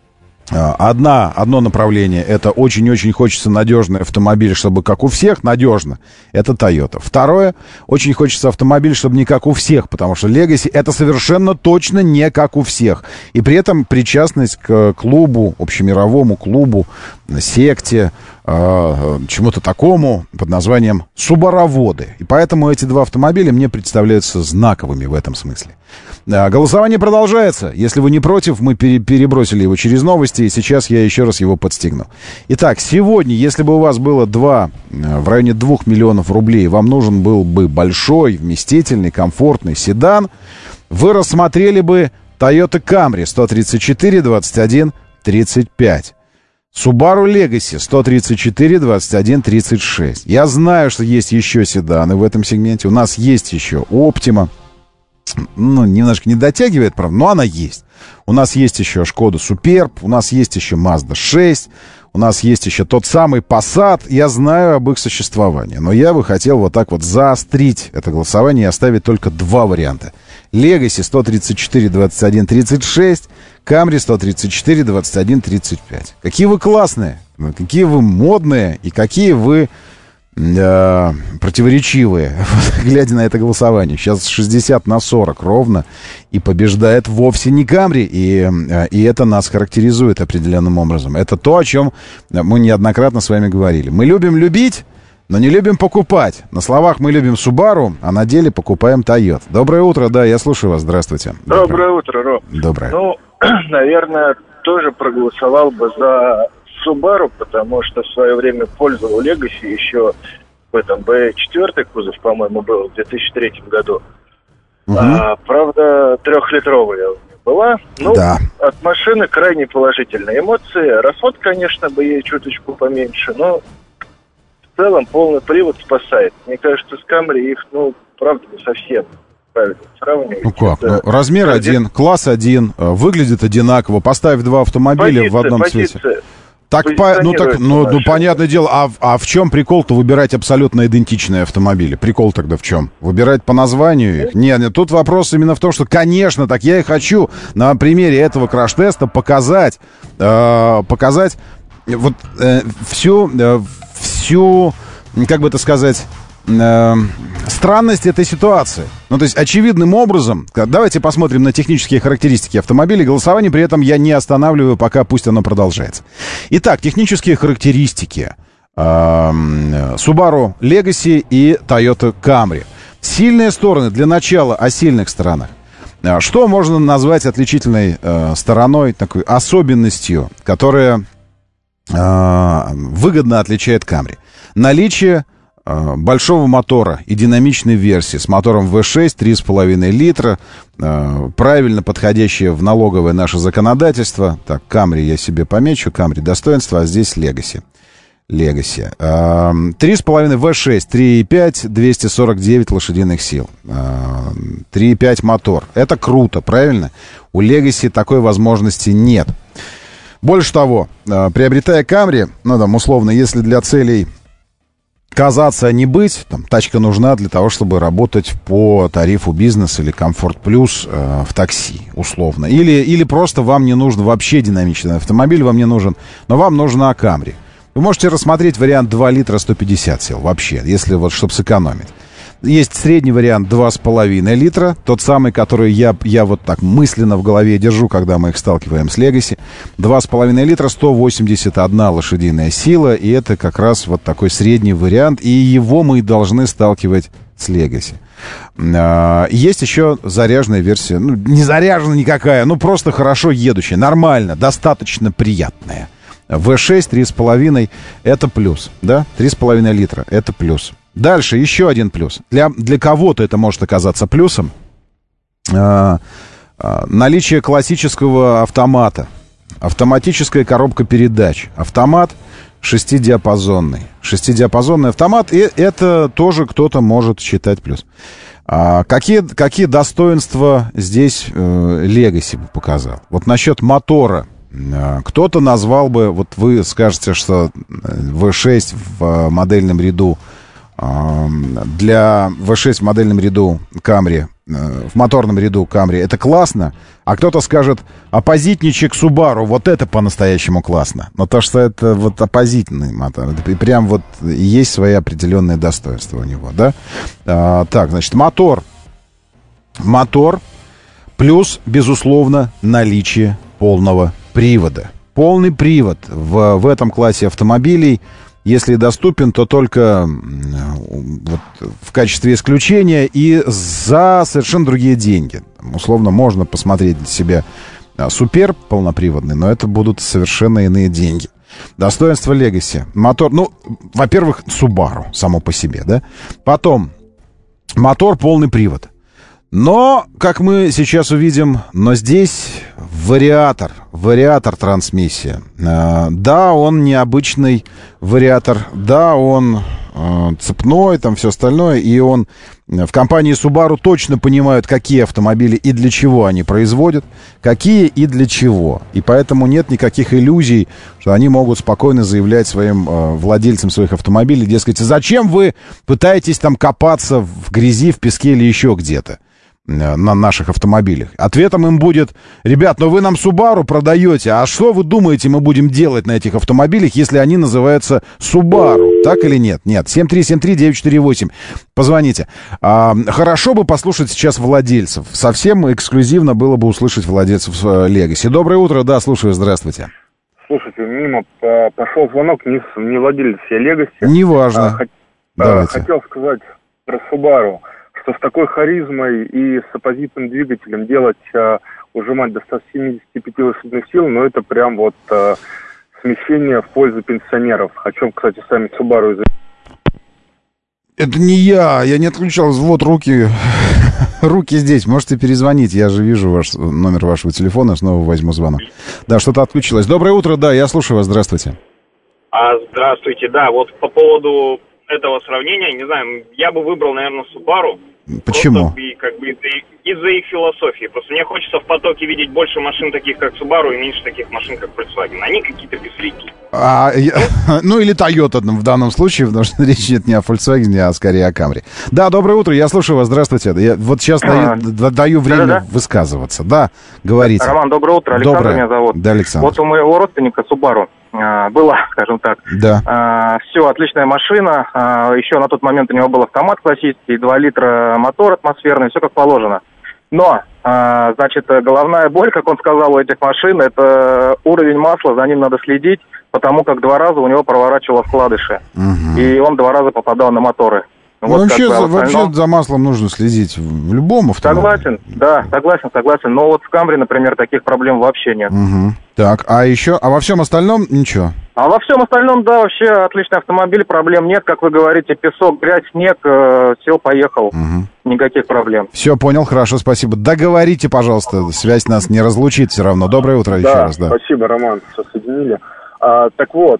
Одно направление — это очень-очень хочется надежный автомобиль, чтобы как у всех, надежно. Это Toyota. Второе, очень хочется автомобиль, чтобы не как у всех, потому что Legacy — это совершенно точно не как у всех. И при этом причастность к клубу, общемировому клубу, секте, чему-то такому под названием «Субароводы». И поэтому эти два автомобиля мне представляются знаковыми в этом смысле. Голосование продолжается. Если вы не против, мы перебросили его через новости, и сейчас я еще раз его подстегну. Итак, сегодня, если бы у вас было в районе 2 миллионов рублей, вам нужен был бы большой, вместительный, комфортный седан, вы рассмотрели бы Toyota Camry 134 21 35. Subaru Legacy 134 21 36. Я знаю, что есть еще седаны в этом сегменте. У нас есть еще Optima. Немножко не дотягивает, правда, но она есть. У нас есть еще Skoda Superb, у нас есть еще Mazda 6, у нас есть еще тот самый Passat. Я знаю об их существовании, но я бы хотел вот так вот заострить это голосование и оставить только два варианта. Legacy 134 21 36, Camry 134 21 35. Какие вы классные, какие вы модные и какие вы противоречивые, глядя на это голосование. Сейчас 60-40 ровно, и побеждает вовсе не Камри, и это нас характеризует определенным образом. Это то, о чем мы неоднократно с вами говорили. Мы любим любить, но не любим покупать. На словах мы любим Subaru, а на деле покупаем Toyota. Доброе утро, да, я слушаю вас, здравствуйте. Доброе утро, Ром. Доброе. Ну, наверное, тоже проголосовал бы за Subaru, потому что в свое время пользовал Legacy еще в этом B4 кузов, по-моему, был в 2003 году. Правда, 3-литровая была. Ну, да. От машины крайне положительные эмоции. Расход, конечно, бы ей чуточку поменьше, но в целом полный привод спасает. Мне кажется, с Camry их, правда, не совсем правильно сравнивать. Ну как? Размер один, класс один, выглядит одинаково. Поставь два автомобиля в одном цвете. Понятное дело, а в чем прикол-то выбирать абсолютно идентичные автомобили? Прикол тогда в чем? Выбирать по названию их? Нет, тут вопрос именно в том, что, конечно, так я и хочу на примере этого краш-теста показать вот всю, как бы это сказать, странность этой ситуации. То есть, очевидным образом, давайте посмотрим на технические характеристики автомобиля. Голосование при этом я не останавливаю, пока пусть оно продолжается. Итак, технические характеристики Subaru Legacy и Toyota Camry. Сильные стороны, для начала о сильных сторонах. Что можно назвать отличительной стороной, такой особенностью, которая выгодно отличает Camry? Наличие большого мотора и динамичной версии с мотором V6 3,5 литра, правильно подходящее в налоговое наше законодательство. Так, Camry я себе помечу, Camry достоинство, а здесь Legacy. 3,5 V6, 3,5, 249 лошадиных сил, 3,5 мотор. Это круто, правильно? У Legacy такой возможности нет. Больше того, приобретая Camry, условно, если для целей казаться, а не быть, тачка нужна для того, чтобы работать по тарифу бизнес или комфорт плюс в такси, условно. Или просто вам не нужен вообще динамичный автомобиль, вам не нужен, но вам нужна Camry. Вы можете рассмотреть вариант 2 литра 150 сил вообще, если чтобы сэкономить. Есть средний вариант 2,5 литра, тот самый, который я вот так мысленно в голове держу, когда мы их сталкиваем с Legacy. 2,5 литра, 181 лошадиная сила, и это как раз вот такой средний вариант, и его мы должны сталкивать с Legacy. Есть еще заряженная версия, не заряженная никакая, просто хорошо едущая, нормально, достаточно приятная. V6 3,5 это плюс, да? 3,5 литра это плюс. Дальше еще один плюс. Для кого-то это может оказаться плюсом. Наличие классического автомата. Автоматическая коробка передач. Автомат шестидиапазонный. Шестидиапазонный автомат. И это тоже кто-то может считать плюс. Какие достоинства здесь Legacy бы показал? Вот насчет мотора. Кто-то назвал бы, вот вы скажете, что V6 в модельном ряду для V6 в модельном ряду Camry, в моторном ряду Camry, это классно, а кто-то скажет, оппозитничек Subaru, вот это по-настоящему классно. Но то, что это вот оппозитный мотор, это прям вот есть свои определенные достоинства у него, да? Так, значит, мотор плюс, безусловно, наличие полного привода. Полный привод в этом классе автомобилей, если доступен, то только вот, в качестве исключения и за совершенно другие деньги. Условно, можно посмотреть для себя Супер полноприводный, но это будут совершенно иные деньги. Достоинство Legacy. Мотор, ну, во-первых, Subaru само по себе, да? Потом, мотор полный привод. Но, как мы сейчас увидим, но здесь вариатор трансмиссия. Да, он необычный вариатор, да, он цепной, там все остальное, и он в компании Subaru точно понимают, какие автомобили и для чего они производят, какие и для чего. И поэтому нет никаких иллюзий, что они могут спокойно заявлять своим владельцам своих автомобилей, дескать, зачем вы пытаетесь там копаться в грязи, в песке или еще где-то на наших автомобилях. Ответом им будет: ребят, но вы нам Subaru продаете, а что вы думаете мы будем делать на этих автомобилях, если они называются Subaru? Так или нет? Нет. 7373948. Позвоните. Хорошо бы послушать сейчас владельцев. Совсем эксклюзивно было бы услышать владельцев Legacy. Доброе утро, да, слушаю, здравствуйте. Слушайте, мимо пошел звонок, не владелец я Legacy. Неважно. Хотел сказать про Subaru, что с такой харизмой и с оппозитным двигателем делать, ужимать до 175 лошадиных сил, но это прям вот смещение в пользу пенсионеров. О чем, кстати, сами Subaru Это не я не отключал, вот руки здесь, можете перезвонить, я же вижу номер вашего телефона, снова возьму звонок. Да, что-то отключилось. Доброе утро, да, я слушаю вас, здравствуйте. Здравствуйте, да, вот по поводу этого сравнения, не знаю, я бы выбрал, наверное, Subaru. Почему? Из-за их философии. Просто мне хочется в потоке видеть больше машин таких, как Subaru, и меньше таких машин, как Volkswagen. Они какие-то безликие. Ну, или Toyota в данном случае, потому что речь идет не о Volkswagen, а скорее о Camry. Да, доброе утро, я слушаю вас, здравствуйте. Я вот сейчас даю время высказываться. Да, говорите. Роман, доброе утро, Александр меня зовут. Да, Александр. Вот у моего родственника Subaru была, скажем так. Да. Все, отличная машина. Еще на тот момент у него был автомат классический, 2 литра мотор атмосферный, все как положено. Но, значит, головная боль, как он сказал, у этих машин, это уровень масла, за ним надо следить, потому как 2 раза у него проворачивало вкладыши. Угу. И он 2 раза попадал на моторы. Вот вообще за маслом нужно следить в любом автомобиле. Согласен, да, согласен. Но вот в Camry, например, таких проблем вообще нет. Угу. Так, а во всем остальном ничего? А во всем остальном, да, вообще отличный автомобиль, проблем нет. Как вы говорите, песок, грязь, снег, сел, поехал. Угу. Никаких проблем. Все, понял, хорошо, спасибо. Договорите, пожалуйста, связь нас не разлучит все равно. Доброе утро еще раз. Да, спасибо, Роман, что соединили. Так вот,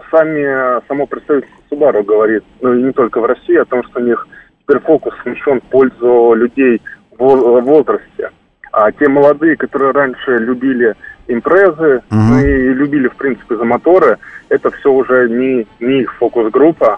само представительство Subaru говорит, ну и не только в России, о том, что у них теперь фокус смещен в пользу людей в возрасте. А те молодые, которые раньше любили импрезы, ну и любили, в принципе, за моторы, это все уже не их фокус-группа.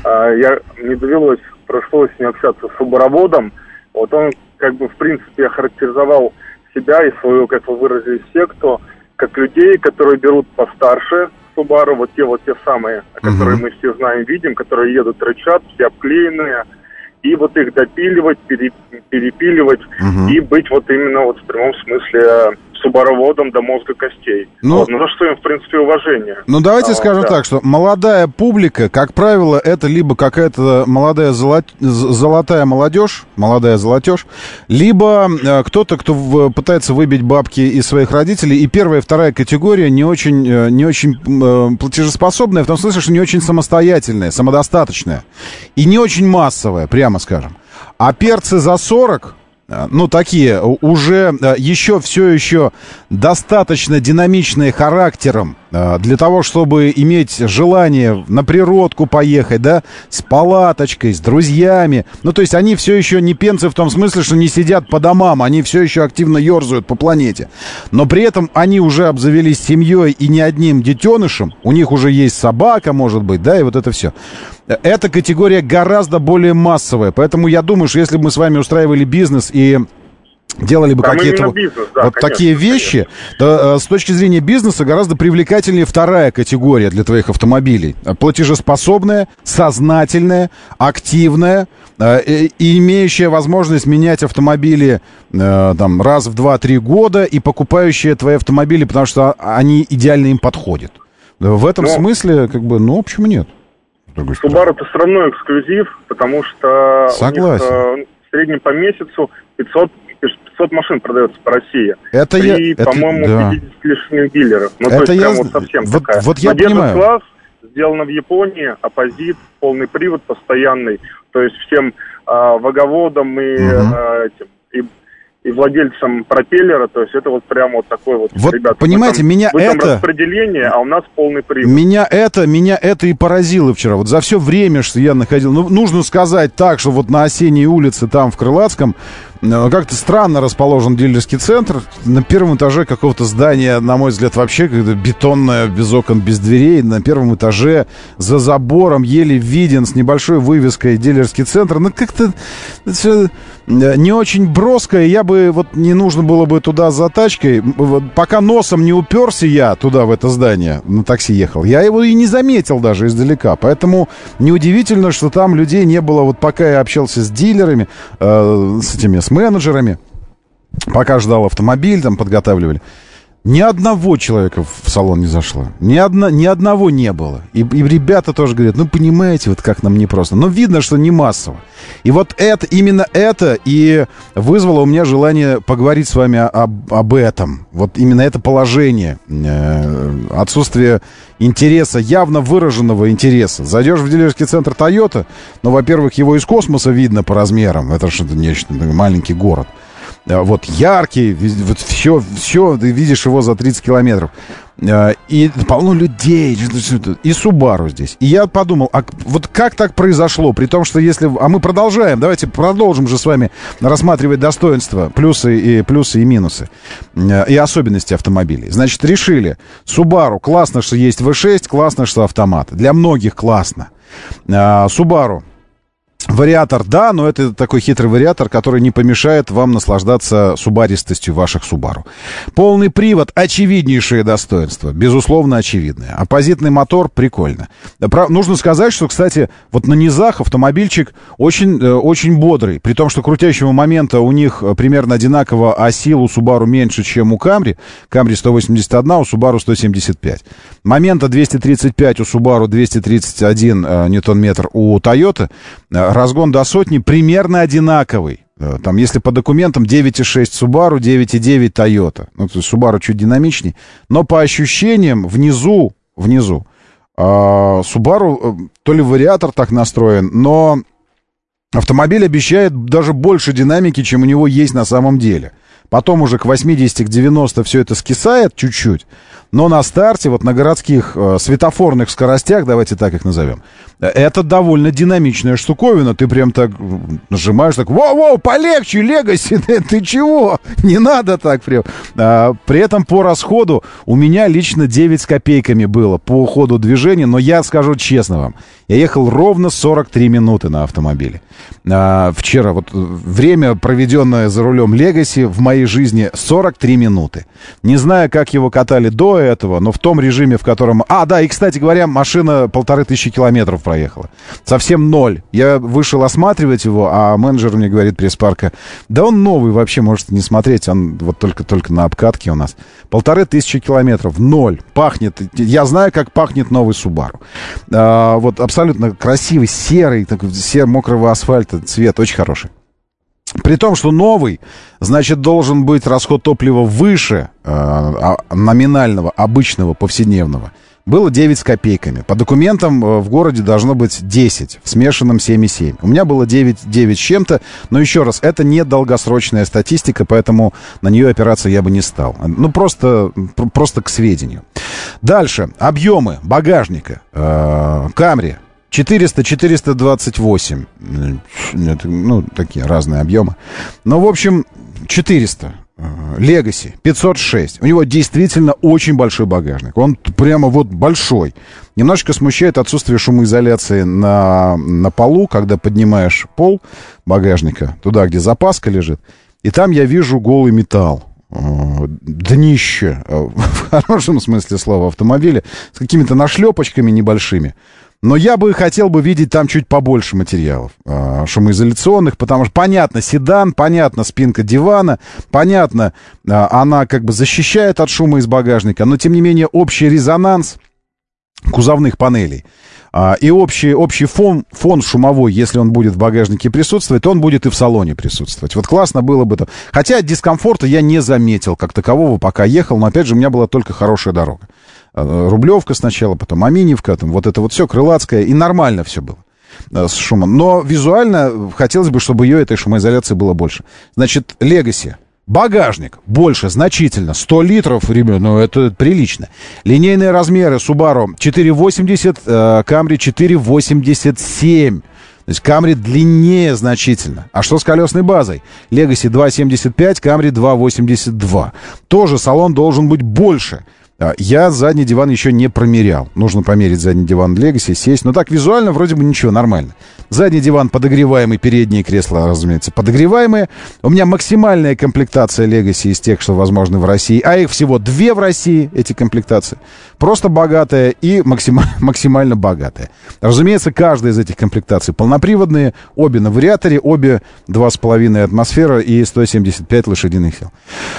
Мне пришлось с ним общаться с Subaru-водом. Вот он, как бы, в принципе, охарактеризовал себя и свою, как вы выразились, секту, как людей, которые берут постарше Subaru, вот те самые, которые мы все знаем, видим, которые едут, рычат, все обклеенные, и вот их допиливать, перепиливать, и быть вот именно вот в прямом смысле Subaru-водом до мозга костей. Ну, за что им, в принципе, уважение. Ну, давайте скажем так, что молодая публика, как правило, это либо какая-то молодая золотая молодежь, молодая золотежь, либо кто-то, кто пытается выбить бабки из своих родителей, и первая и вторая категория не очень платежеспособная, в том смысле, что не очень самостоятельная, самодостаточная, и не очень массовая, прямо скажем. А перцы за 40... Ну, такие уже все еще достаточно динамичные характером, для того, чтобы иметь желание на природку поехать, да, с палаточкой, с друзьями. Ну, то есть они все еще не пенцы в том смысле, что не сидят по домам, они все еще активно ерзают по планете. Но при этом они уже обзавелись семьей и не одним детенышем, у них уже есть собака, может быть, да, и вот это все. Эта категория гораздо более массовая, поэтому я думаю, что если бы мы с вами устраивали бизнес и делали бы какие-то бизнес, да, вот такие вещи, то с точки зрения бизнеса гораздо привлекательнее вторая категория для твоих автомобилей. Платежеспособная, сознательная, активная, и имеющая возможность менять автомобили там, раз в 2-3 года и покупающая твои автомобили, потому что они идеально им подходят. В этом смысле, как бы, ну, почему нет? Subaru это все равно эксклюзив, потому что согласен. У них в среднем по месяцу 500 машин продается по России. Это по-моему, да. 50 лишних дилеров. Ну, это то есть, прям я... вот совсем вот, такая. вот я понимаю. Класс сделано в Японии, оппозит, полный привод постоянный. То есть всем ваговодам и владельцам пропеллера, то есть это вот прям вот такой вот, ребята, понимаете, меня это... распределение, а у нас полный привод. Меня это и поразило вчера. Вот за все время, что я находил... Ну, нужно сказать так, что вот на Осенней улице, там, в Крылатском, как-то странно расположен дилерский центр. На первом этаже какого-то здания, на мой взгляд, вообще как-то бетонное, без окон, без дверей. На первом этаже за забором еле виден с небольшой вывеской дилерский центр. Ну, как-то не очень броско. Я бы, вот не нужно было бы туда за тачкой. Пока носом не уперся я туда, в это здание, на такси ехал, я его и не заметил даже издалека. Поэтому неудивительно, что там людей не было. Вот пока я общался с дилерами, с менеджерами, пока ждал автомобиль, там подготавливали, ни одного человека в салон не зашло. Ни одного не было. И ребята тоже говорят, ну, понимаете, вот как нам непросто. Но видно, что не массово. И вот именно это и вызвало у меня желание поговорить с вами об этом. Вот именно это положение. Отсутствие интереса, явно выраженного интереса. Зайдешь в дилерский центр Toyota, ну, во-первых, его из космоса видно по размерам. Это что-то нечто, маленький город. Вот яркий, вот все, ты видишь его за 30 километров. И полно людей, и Subaru здесь. И я подумал, а вот как так произошло? При том, что если... А мы продолжаем, давайте продолжим же с вами рассматривать достоинства, плюсы и минусы, и особенности автомобилей. Значит, решили, Subaru, классно, что есть V6, классно, что автомат. Для многих классно. Subaru. Вариатор, да, но это такой хитрый вариатор, который не помешает вам наслаждаться субаристостью ваших Subaru. Полный привод, очевиднейшее достоинство, безусловно, очевидное. Оппозитный мотор, прикольно. Нужно сказать, что, кстати, вот на низах автомобильчик очень бодрый, при том, что крутящего момента у них примерно одинаково, а сил у Subaru меньше, чем у Camry. Camry 181, у Subaru 175. Момента 235 у Subaru, 231 ньютон-метр у Toyota. Разгон до сотни примерно одинаковый. Там, если по документам 9,6 Subaru, 9,9 Toyota. Ну, то есть Subaru чуть динамичнее. Но по ощущениям внизу Subaru, то ли вариатор так настроен, но автомобиль обещает даже больше динамики, чем у него есть на самом деле. Потом уже к 80, к 90 все это скисает чуть-чуть. Но на старте, вот на городских светофорных скоростях, давайте так их назовем, это довольно динамичная штуковина. Ты прям так нажимаешь, так, воу-воу, полегче, Legacy, ты чего? Не надо так прям. При этом по расходу у меня лично 9 с копейками было по ходу движения, но я скажу честно вам, я ехал ровно 43 минуты на автомобиле. Вчера вот время, проведенное за рулем Legacy в моей жизни, 43 минуты. Не знаю, как его катали до этого, но в том режиме, в котором... да, и, кстати говоря, машина 1500 километров проехала. Совсем ноль. Я вышел осматривать его, а менеджер мне говорит пресс-парка, да он новый вообще, можете не смотреть, он вот только на обкатке у нас. 1500 километров, ноль. Пахнет, я знаю, как пахнет новый Subaru. Вот абсолютно красивый, серый, такой, мокрого асфальта цвет, очень хороший. При том, что новый, значит, должен быть расход топлива выше номинального, обычного, повседневного. было 9 с копейками. По документам в городе должно быть 10, в смешанном 7,7. У меня было 9 с чем-то, но еще раз, это не долгосрочная статистика, поэтому на нее опираться я бы не стал. Ну, просто к сведению. Дальше. Объемы багажника. Камри. 400-428. Ну, такие разные объемы. Но, в общем, 400. Legacy 506. У него действительно очень большой багажник. Он прямо вот большой. Немножечко смущает отсутствие шумоизоляции на полу, когда поднимаешь пол багажника, туда, где запаска лежит. И там я вижу голый металл. Днище, в хорошем смысле слова, автомобиля, с какими-то нашлепочками небольшими. Но я бы хотел бы видеть там чуть побольше материалов шумоизоляционных, потому что, понятно, седан, понятно, спинка дивана, понятно, она как бы защищает от шума из багажника, но, тем не менее, общий резонанс кузовных панелей и общий фон шумовой, если он будет в багажнике присутствовать, то он будет и в салоне присутствовать. Вот классно было бы то. Хотя дискомфорта я не заметил как такового, пока ехал, но, опять же, у меня была только хорошая дорога. Рублевка сначала, потом Аминьевка, там вот это вот все, Крылатская, и нормально все было с шумом. Но визуально хотелось бы, чтобы ее этой шумоизоляции было больше. Значит, Legacy. Багажник больше, значительно. 100 литров, ребят, ну это прилично. Линейные размеры Subaru 4,80, Camry 4,87. То есть Camry длиннее значительно. А что с колесной базой? Legacy 2,75, Camry 2,82. Тоже салон должен быть больше. Я задний диван еще не промерял. Нужно померить задний диван Legacy, сесть. Но так визуально вроде бы ничего, нормально. Задний диван подогреваемый, передние кресла, разумеется, подогреваемые. У меня максимальная комплектация Legacy из тех, что возможны в России. А их всего 2 в России, эти комплектации. Просто богатая и максимально богатая. Разумеется, каждая из этих комплектаций полноприводные. Обе на вариаторе, обе 2,5 атмосфера и 175 лошадиных сил.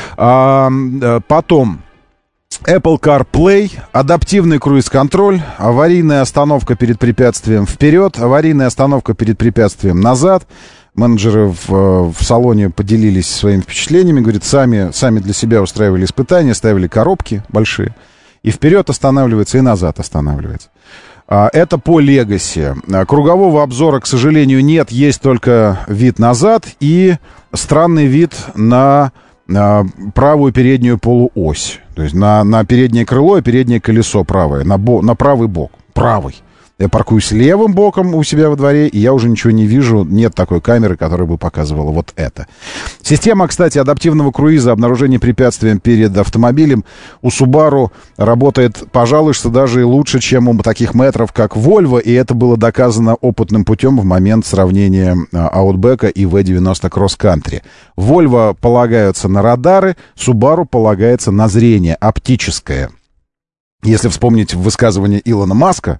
Потом Apple CarPlay, адаптивный круиз-контроль, аварийная остановка перед препятствием вперед, аварийная остановка перед препятствием назад. Менеджеры в салоне поделились своими впечатлениями. Говорит, сами для себя устраивали испытания, ставили коробки большие. И вперед останавливается, и назад останавливается. Это по Legacy. Кругового обзора, к сожалению, нет. Есть только вид назад и странный вид на правую переднюю полуось. То есть на переднее крыло и переднее колесо правое, на правый бок. Правый. Я паркуюсь левым боком у себя во дворе, и я уже ничего не вижу. Нет такой камеры, которая бы показывала вот это. Система, кстати, адаптивного круиза, обнаружения препятствий перед автомобилем у Subaru работает, пожалуй, что даже и лучше, чем у таких метров, как Volvo, и это было доказано опытным путем в момент сравнения Outback и V90 Cross Country. Volvo полагаются на радары, Subaru полагается на зрение оптическое. Если вспомнить высказывание Илона Маска,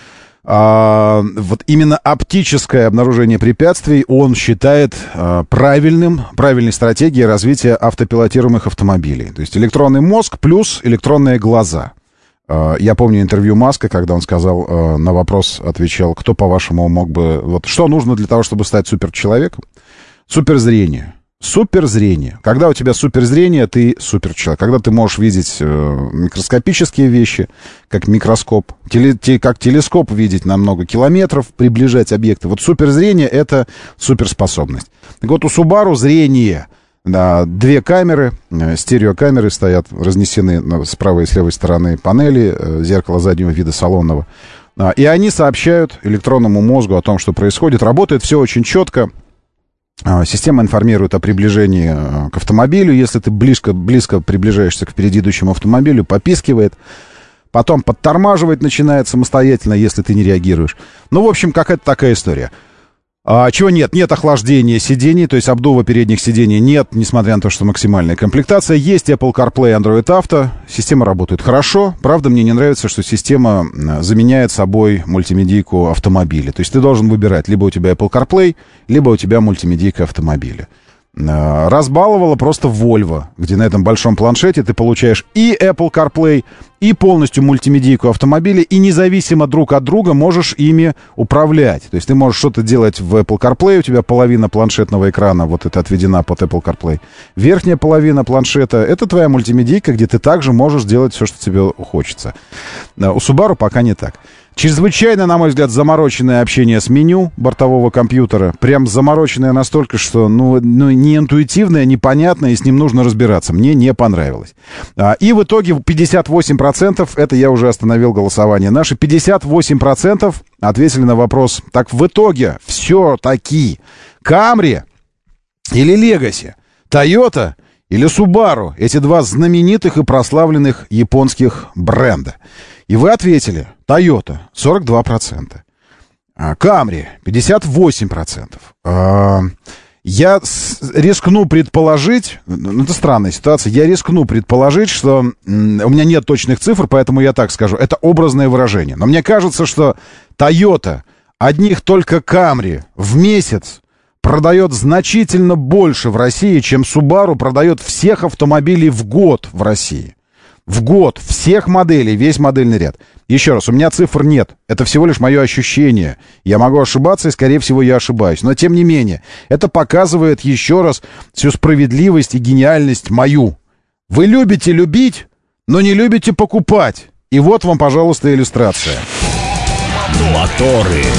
вот именно оптическое обнаружение препятствий он считает правильной стратегией развития автопилотируемых автомобилей. То есть электронный мозг плюс электронные глаза. Я помню интервью Маска, когда он сказал, на вопрос отвечал, кто, по-вашему, мог бы... Вот что нужно для того, чтобы стать суперчеловеком? Суперзрение. Суперзрение. Когда у тебя суперзрение, ты суперчеловек. Когда ты можешь видеть микроскопические вещи, как микроскоп, как телескоп видеть на много километров, приближать объекты. Вот суперзрение — это суперспособность. Так вот, у Subaru зрение. Да, 2 камеры, стереокамеры стоят, разнесены с правой и с левой стороны панели, зеркало заднего вида салонного. И они сообщают электронному мозгу о том, что происходит. Работает все очень четко. Система информирует о приближении к автомобилю. Если ты близко приближаешься к впереди идущему автомобилю, попискивает. Потом подтормаживать начинает самостоятельно, если ты не реагируешь. Ну, в общем, какая-то такая история. Чего нет? Нет охлаждения сидений, то есть обдува передних сидений нет, несмотря на то, что максимальная комплектация. Есть Apple CarPlay, Android Auto. Система работает хорошо. Правда, мне не нравится, что система заменяет собой мультимедийку автомобиля. То есть ты должен выбирать, либо у тебя Apple CarPlay, либо у тебя мультимедийка автомобиля. разбаловала просто Volvo, где на этом большом планшете ты получаешь и Apple CarPlay, и полностью мультимедийку автомобиля, и независимо друг от друга можешь ими управлять. То есть ты можешь что-то делать в Apple CarPlay, у тебя половина планшетного экрана вот это отведена под Apple CarPlay. Верхняя половина планшета — это твоя мультимедийка, где ты также можешь делать все, что тебе хочется. У Subaru пока не так. Чрезвычайно, на мой взгляд, замороченное общение с меню бортового компьютера. Прям замороченное настолько, что, не интуитивное, непонятное, и с ним нужно разбираться. Мне не понравилось. И в итоге 58%, это я уже остановил голосование. Наши 58% ответили на вопрос. Так в итоге все-таки Camry или Legacy, Toyota или Subaru? Эти два знаменитых и прославленных японских бренда. И вы ответили: Toyota 42%, Camry 58%. Я рискну предположить, это странная ситуация, я рискну предположить, что у меня нет точных цифр, поэтому я так скажу, это образное выражение. Но мне кажется, что Toyota одних только Camry в месяц продает значительно больше в России, чем Subaru продает всех автомобилей в год в России. В год всех моделей, весь модельный ряд. Еще раз, у меня цифр нет. Это всего лишь мое ощущение. Я могу ошибаться, и, скорее всего, я ошибаюсь. Но, тем не менее, это показывает еще раз всю справедливость и гениальность мою. Вы любите любить, но не любите покупать. И вот вам, пожалуйста, иллюстрация. Моторы.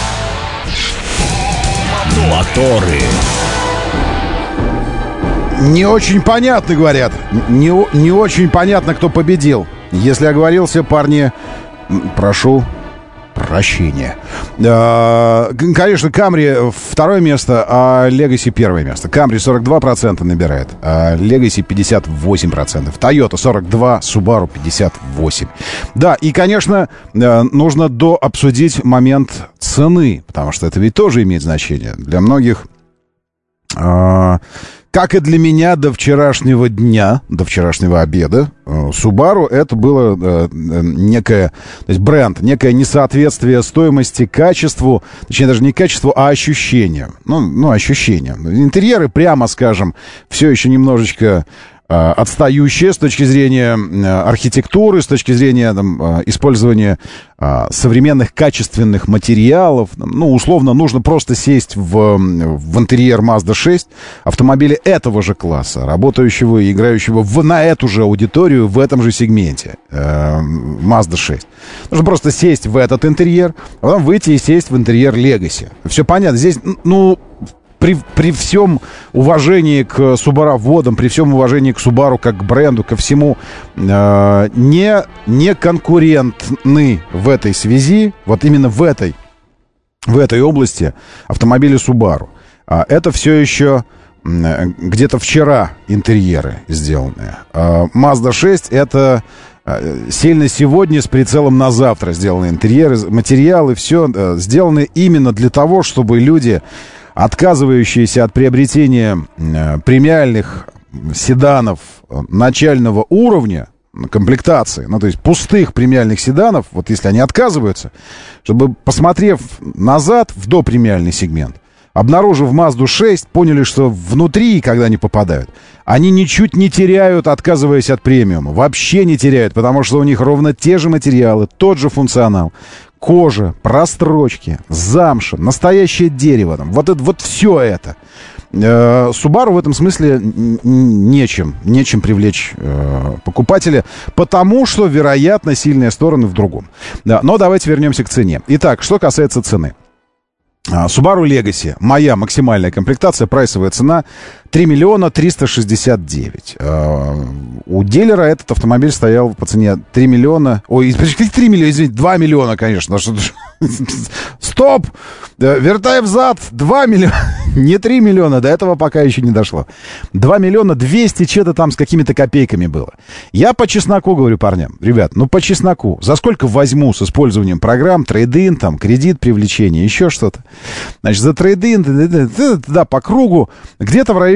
Не очень понятно, говорят. Не очень понятно, кто победил. Если оговорился, парни, прошу прощения. Конечно, Camry второе место, а Legacy первое место. Camry 42% набирает, а Legacy 58%. Toyota 42%, Subaru 58%. Да, и, конечно, нужно дообсудить момент цены, потому что это ведь тоже имеет значение. Для многих... Как и для меня до вчерашнего дня, до вчерашнего обеда, Subaru это было некое, то есть бренд, некое несоответствие стоимости качеству, точнее даже не качеству, а ощущению. Ощущения. Интерьеры, прямо скажем, все еще немножечко отстающие с точки зрения архитектуры, с точки зрения использования современных качественных материалов. Условно, нужно просто сесть в интерьер Mazda 6, автомобиля этого же класса, работающего и играющего на эту же аудиторию в этом же сегменте Mazda 6. Нужно просто сесть в этот интерьер, а потом выйти и сесть в интерьер Legacy. Все понятно. Здесь, при всем уважении к Subaru-водам, при всем уважении к Subaru как к бренду, ко всему, не конкурентны в этой связи, вот именно в этой области автомобили Subaru. Это все еще где-то вчера интерьеры сделанные. Mazda 6 это сильно сегодня с прицелом на завтра сделаны интерьеры, материалы, все сделаны именно для того, чтобы люди, отказывающиеся от приобретения премиальных седанов начального уровня, комплектации, то есть пустых премиальных седанов, вот если они отказываются, чтобы, посмотрев назад в допремиальный сегмент, обнаружив Mazda 6, поняли, что внутри, когда они попадают, они ничуть не теряют, отказываясь от премиума. Вообще не теряют, потому что у них ровно те же материалы, тот же функционал. Кожа, прострочки, замша, настоящее дерево. Вот все это. Subaru в этом смысле нечем привлечь покупателя, потому что, вероятно, сильные стороны в другом. Но давайте вернемся к цене. Итак, что касается цены. Subaru Legacy, моя максимальная комплектация, прайсовая цена 3 миллиона 369. У дилера этот автомобиль стоял по цене 3 миллиона... Ой, 3 миллиона, извините, 2 миллиона, конечно. Стоп! Вертай взад, 2 миллиона. Не 3 миллиона, до этого пока еще не дошло. 2 миллиона 200 что-то там с какими-то копейками было. Я по чесноку говорю парням, ребят, по чесноку. За сколько возьму с использованием программ, трейд-ин, там, кредит, привлечение, еще что-то. Значит, за трейд-ин, да, по кругу, где-то в районе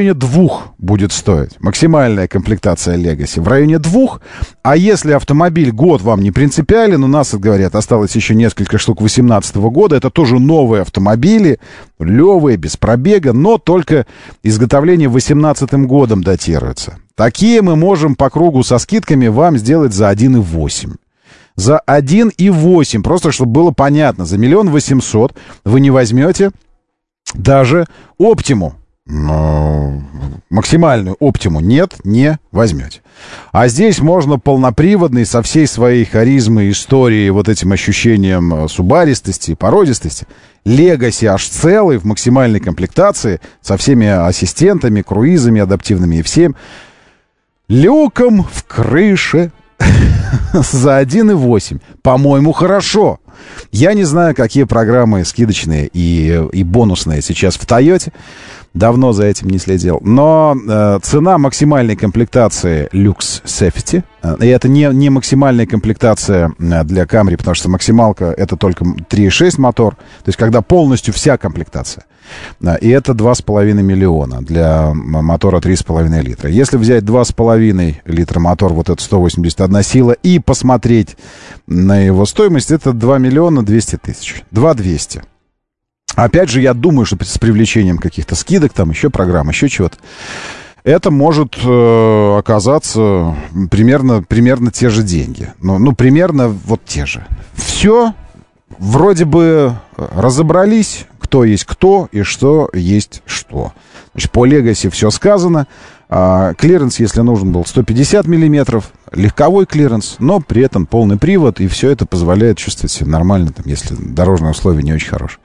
районе 2 будет стоить. Максимальная комплектация Legacy в районе 2. А если автомобиль год вам не принципиален, у нас, говорят, осталось еще несколько штук 2018 года, это тоже новые автомобили, левые, без пробега, но только изготовление 2018 годом датируется. Такие мы можем по кругу со скидками вам сделать за 1,8. За 1,8, просто чтобы было понятно, за 1 800 000 вы не возьмете даже Оптиму. Максимальную Оптиму не возьмете. А здесь можно полноприводный, со всей своей харизмой, историей, вот этим ощущением субаристости, породистости, Legacy аж целый в максимальной комплектации, со всеми ассистентами, круизами адаптивными и всем. Люком в крыше за 1,8. По-моему, хорошо. Я не знаю, какие программы скидочные и бонусные сейчас в Тойоте. Давно за этим не следил. Но цена максимальной комплектации Lux Safety, и это не максимальная комплектация для Camry, потому что максималка это только 3.6 мотор, то есть когда полностью вся комплектация. И это 2,5 миллиона для мотора 3,5 литра. Если взять 2,5 литра мотор, вот это 181 сила, и посмотреть на его стоимость, это 2 миллиона 200 тысяч. 2,200. Опять же, я думаю, что с привлечением каких-то скидок, там еще программ, еще чего-то, это может оказаться примерно те же деньги. Ну, примерно вот те же. Все вроде бы разобрались, кто есть кто и что есть что. Значит, по Legacy все сказано. Клиренс, если нужен был, 150 миллиметров. Легковой клиренс, но при этом полный привод. И все это позволяет чувствовать себя нормально, там, если дорожные условия не очень хорошие.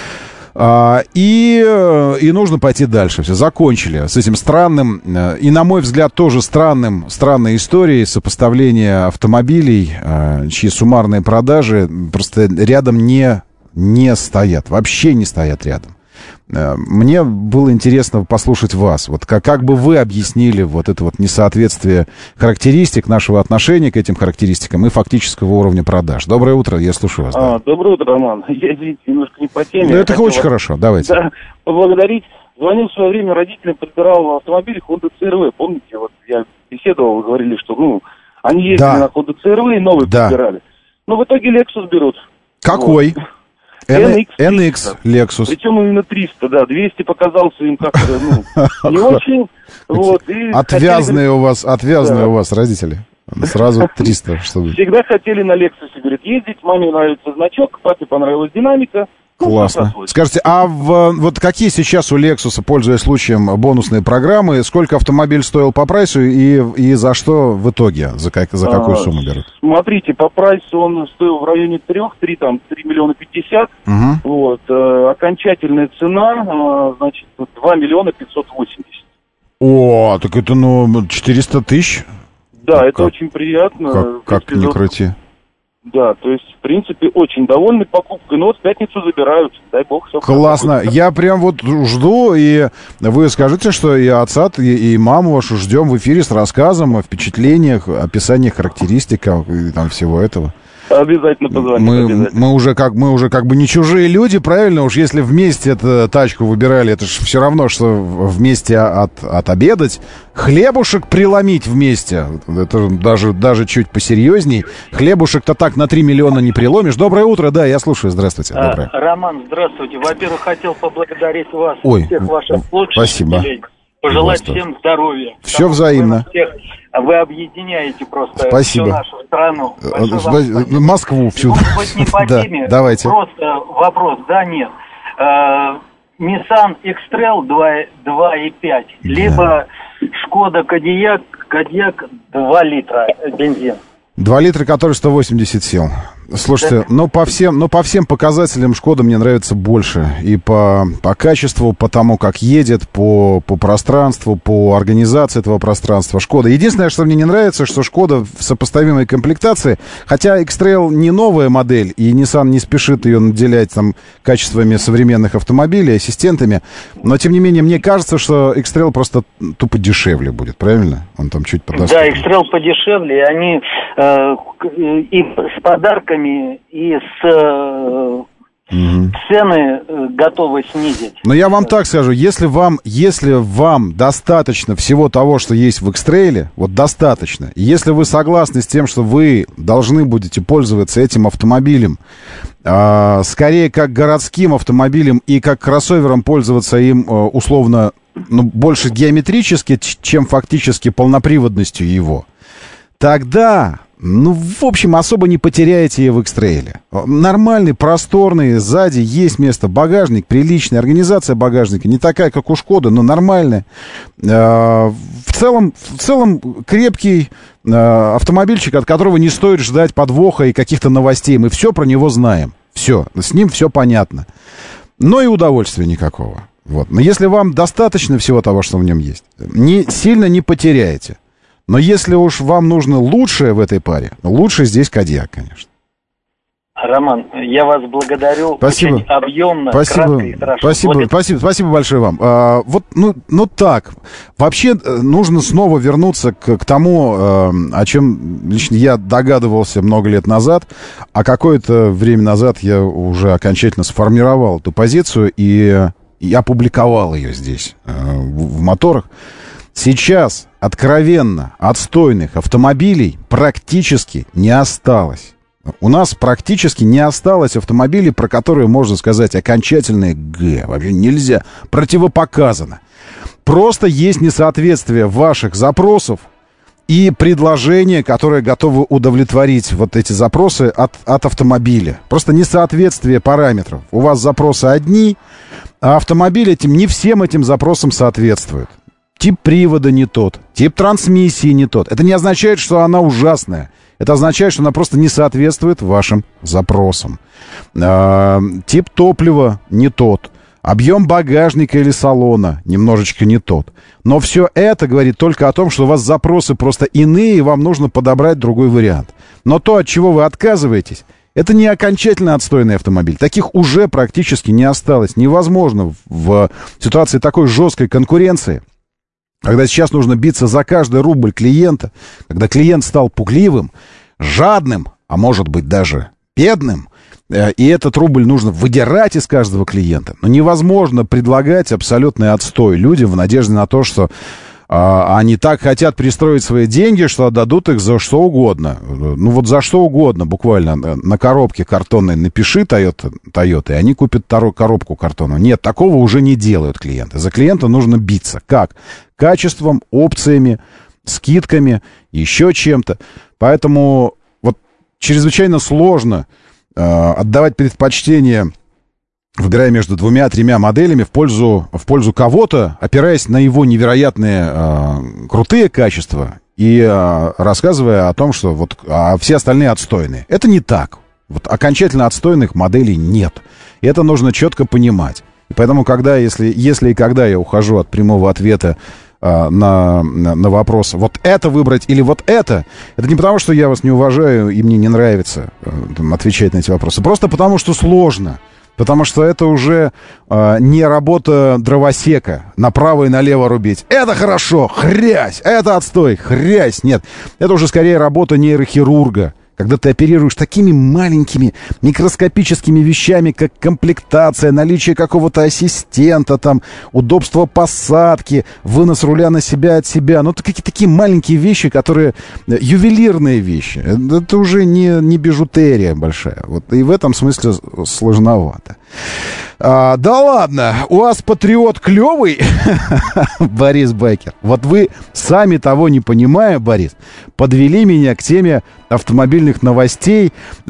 И нужно пойти дальше. Все, закончили с этим странным, и, на мой взгляд, тоже странной историей сопоставления автомобилей, чьи суммарные продажи просто рядом не стоят, вообще не стоят рядом. Мне было интересно послушать вас. Вот как бы вы объяснили вот это вот несоответствие характеристик, нашего отношения к этим характеристикам и фактического уровня продаж. Доброе утро, я слушаю вас. Да. Доброе утро, Роман. Я, извините, немножко не по теме. Ну, это очень хорошо, давайте. Да, поблагодарить. Звонил в свое время родителям, подбирал автомобиль Honda CR-V. Помните, вот я беседовал, вы говорили, что, они ездили на Honda CR-V и новый подбирали. Но в итоге Lexus берут. Какой? Вот. NX Lexus. Причем именно 300, да. 200 показался им как-то, не очень. Вот, и отвязные у вас родители. Сразу 300, чтобы... Всегда хотели на Lexus, говорит, ездить. Маме нравится значок, папе понравилась динамика. Классно. Скажите, а вот какие сейчас у Lexus, пользуясь случаем, бонусные программы? Сколько автомобиль стоил по прайсу и за что в итоге? За какую сумму берут? Смотрите, по прайсу он стоил в районе 3 миллиона 50. Вот. Окончательная цена, значит, 2 миллиона 580. О, так это, 400 тысяч? Да, это очень приятно. Как ни крути. Да, то есть, в принципе, очень довольны покупкой. Но вот в пятницу забирают, дай бог. Все классно. Я прям вот жду, и вы скажите, что и отца, и маму вашу ждем в эфире с рассказом о впечатлениях, описаниях характеристик и там всего этого. Обязательно позвоним. Мы уже как бы не чужие люди, правильно? Уж если вместе эту тачку выбирали, это же все равно, что вместе отобедать. Хлебушек приломить вместе, это даже чуть посерьезней. Хлебушек-то так на 3 миллиона не приломишь. Доброе утро, да, я слушаю. Здравствуйте. Доброе. Роман, здравствуйте. Во-первых, хотел поблагодарить вас, всех ваших слушателей. Спасибо. Пожелать всем здоровья. Все взаимно. Вы объединяете просто всю нашу страну. Москву всю. Может быть, не по теме. Давайте. Просто вопрос, нет. Nissan X-Trail 2.5, либо Шкода Кодиак 2 литра бензин. 2 литра, который 180 сил. Слушайте, по всем показателям Шкода мне нравится больше. И по качеству, по тому, как едет, по пространству, по организации этого пространства. Шкода. Единственное, что мне не нравится, что Шкода в сопоставимой комплектации, хотя X-Trail не новая модель, и Nissan не спешит ее наделять там качествами современных автомобилей, ассистентами, но, тем не менее, мне кажется, что X-Trail просто тупо дешевле будет, правильно? Он там чуть подоступнее. Да, X-Trail подешевле, и они и с подарками, и с цены готовы снизить. Но я вам так скажу, если вам достаточно всего того, что есть в X-Trail, вот достаточно, если вы согласны с тем, что вы должны будете пользоваться этим автомобилем, скорее как городским автомобилем и как кроссовером пользоваться им условно, больше геометрически, чем фактически полноприводностью его, тогда... в общем, особо не потеряете в X-Trail. Нормальный, просторный, сзади есть место, багажник приличный, организация багажника не такая, как у Шкоды, но нормальная. В целом крепкий автомобильчик, от которого не стоит ждать подвоха и каких-то новостей. Мы все про него знаем. Все, с ним все понятно. Но и удовольствия никакого. Вот. Но если вам достаточно всего того, что в нем есть, сильно не потеряете. Но если уж вам нужно лучшее в этой паре, лучше здесь Кодиак, конечно. Роман, я вас благодарю. Спасибо. Очень объемно, кратко и хорошо. Спасибо большое вам. Так. Вообще нужно снова вернуться к тому, о чем лично я догадывался много лет назад, а какое-то время назад я уже окончательно сформировал эту позицию и опубликовал ее здесь, в моторах. Сейчас откровенно отстойных автомобилей практически не осталось. У нас практически не осталось автомобилей, про которые можно сказать окончательное «Г». Вообще нельзя. Противопоказано. Просто есть несоответствие ваших запросов и предложения, которые готовы удовлетворить вот эти запросы от автомобиля. Просто несоответствие параметров. У вас запросы одни, а автомобиль не всем этим запросам соответствует. Тип привода не тот, тип трансмиссии не тот. Это не означает, что она ужасная. Это означает, что она просто не соответствует вашим запросам. Тип топлива не тот. Объем багажника или салона немножечко не тот. Но все это говорит только о том, что у вас запросы просто иные, и вам нужно подобрать другой вариант. Но то, от чего вы отказываетесь, это не окончательно отстойный автомобиль. Таких уже практически не осталось. Невозможно в ситуации такой жесткой конкуренции, когда сейчас нужно биться за каждый рубль клиента, когда клиент стал пугливым, жадным, а может быть даже бедным, и этот рубль нужно выдирать из каждого клиента. Но невозможно предлагать абсолютный отстой людям в надежде на то, что они так хотят пристроить свои деньги, что отдадут их за что угодно. За что угодно, буквально на коробке картонной напиши Toyota, и они купят вторую коробку картонную. Нет, такого уже не делают клиенты. За клиента нужно биться. Как? Качеством, опциями, скидками, еще чем-то. Поэтому чрезвычайно сложно отдавать предпочтение, выбирая между 2-3 моделями в пользу кого-то, опираясь на его невероятные крутые качества и рассказывая о том, что все остальные отстойные. Это не так. Окончательно отстойных моделей нет. И это нужно четко понимать. И поэтому, если и когда я ухожу от прямого ответа на вопрос, это выбрать или это не потому, что я вас не уважаю и мне не нравится отвечать на эти вопросы. Просто потому, что сложно. Потому что это уже не работа дровосека, направо и налево рубить. Это хорошо, хрясь, это отстой, хрясь. Нет, это уже скорее работа нейрохирурга, когда ты оперируешь такими маленькими микроскопическими вещами, как комплектация, наличие какого-то ассистента, удобство посадки, вынос руля на себя от себя. Это какие-то такие маленькие вещи, которые ювелирные вещи. Это уже не бижутерия большая. И в этом смысле сложновато. Да ладно, у вас Патриот клевый, Борис Байкер. Вы сами того не понимая, Борис, подвели меня к теме автомобильных новостей,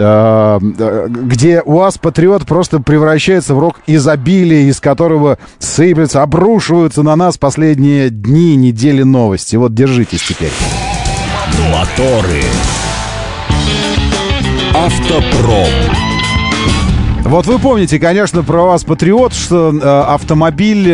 где УАЗ Патриот просто превращается в рог изобилия, из которого сыплются, обрушиваются на нас последние дни, недели новости. Держитесь теперь. Моторы. Автопром. Вы помните, конечно, про УАЗ Патриот, что автомобиль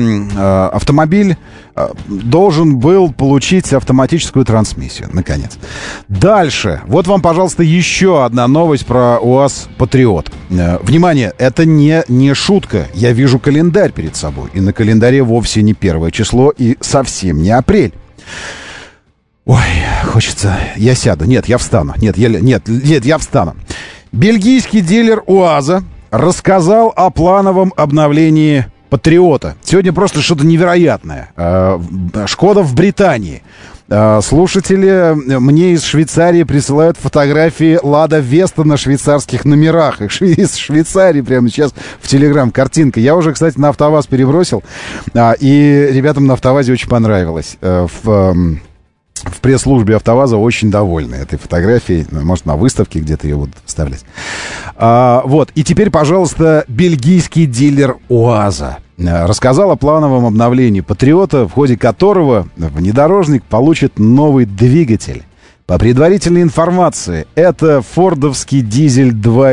должен был получить автоматическую трансмиссию, наконец. Дальше. Вам, пожалуйста, еще одна новость про УАЗ Патриот. Внимание, это не шутка. Я вижу календарь перед собой, и на календаре вовсе не 1 число и совсем не апрель. Ой, хочется... Я встану. Нет, я встану. Бельгийский дилер УАЗа рассказал о плановом обновлении Патриота. Сегодня просто что-то невероятное. Шкода в Британии. Слушатели мне из Швейцарии присылают фотографии Лада Веста на швейцарских номерах. Из Швейцарии прямо сейчас в Телеграм картинка. Я уже, кстати, на АвтоВАЗ перебросил. И ребятам на АвтоВАЗе очень понравилось. В пресс-службе АвтоВАЗа очень довольны этой фотографией. Может, на выставке где-то ее будут вставлять. Вот. И теперь, пожалуйста, бельгийский дилер УАЗа рассказал о плановом обновлении Патриота, в ходе которого внедорожник получит новый двигатель. По предварительной информации, это фордовский дизель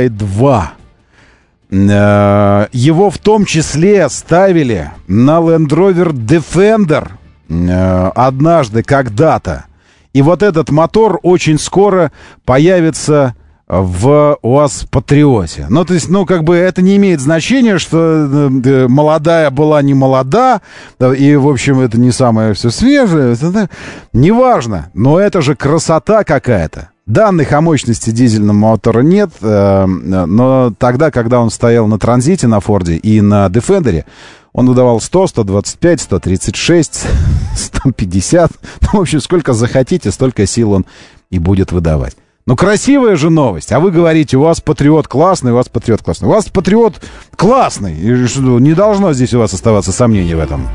2.2. Его в том числе ставили на Land Rover Defender однажды, когда-то. И вот этот мотор очень скоро появится в УАЗ Патриоте. Ну, то есть, как бы это не имеет значения, что молодая была не молода, и, в общем, это не самое все свежее. Это, неважно, но это же красота какая-то. Данных о мощности дизельного мотора нет, но тогда, когда он стоял на Транзите, на Форде и на Дефендере, он выдавал 100, 125, 136, 150. В общем, сколько захотите, столько сил он и будет выдавать. Ну, красивая же новость. А вы говорите, у вас Патриот классный, у вас Патриот классный. У вас Патриот классный. И не должно здесь у вас оставаться сомнений в этом.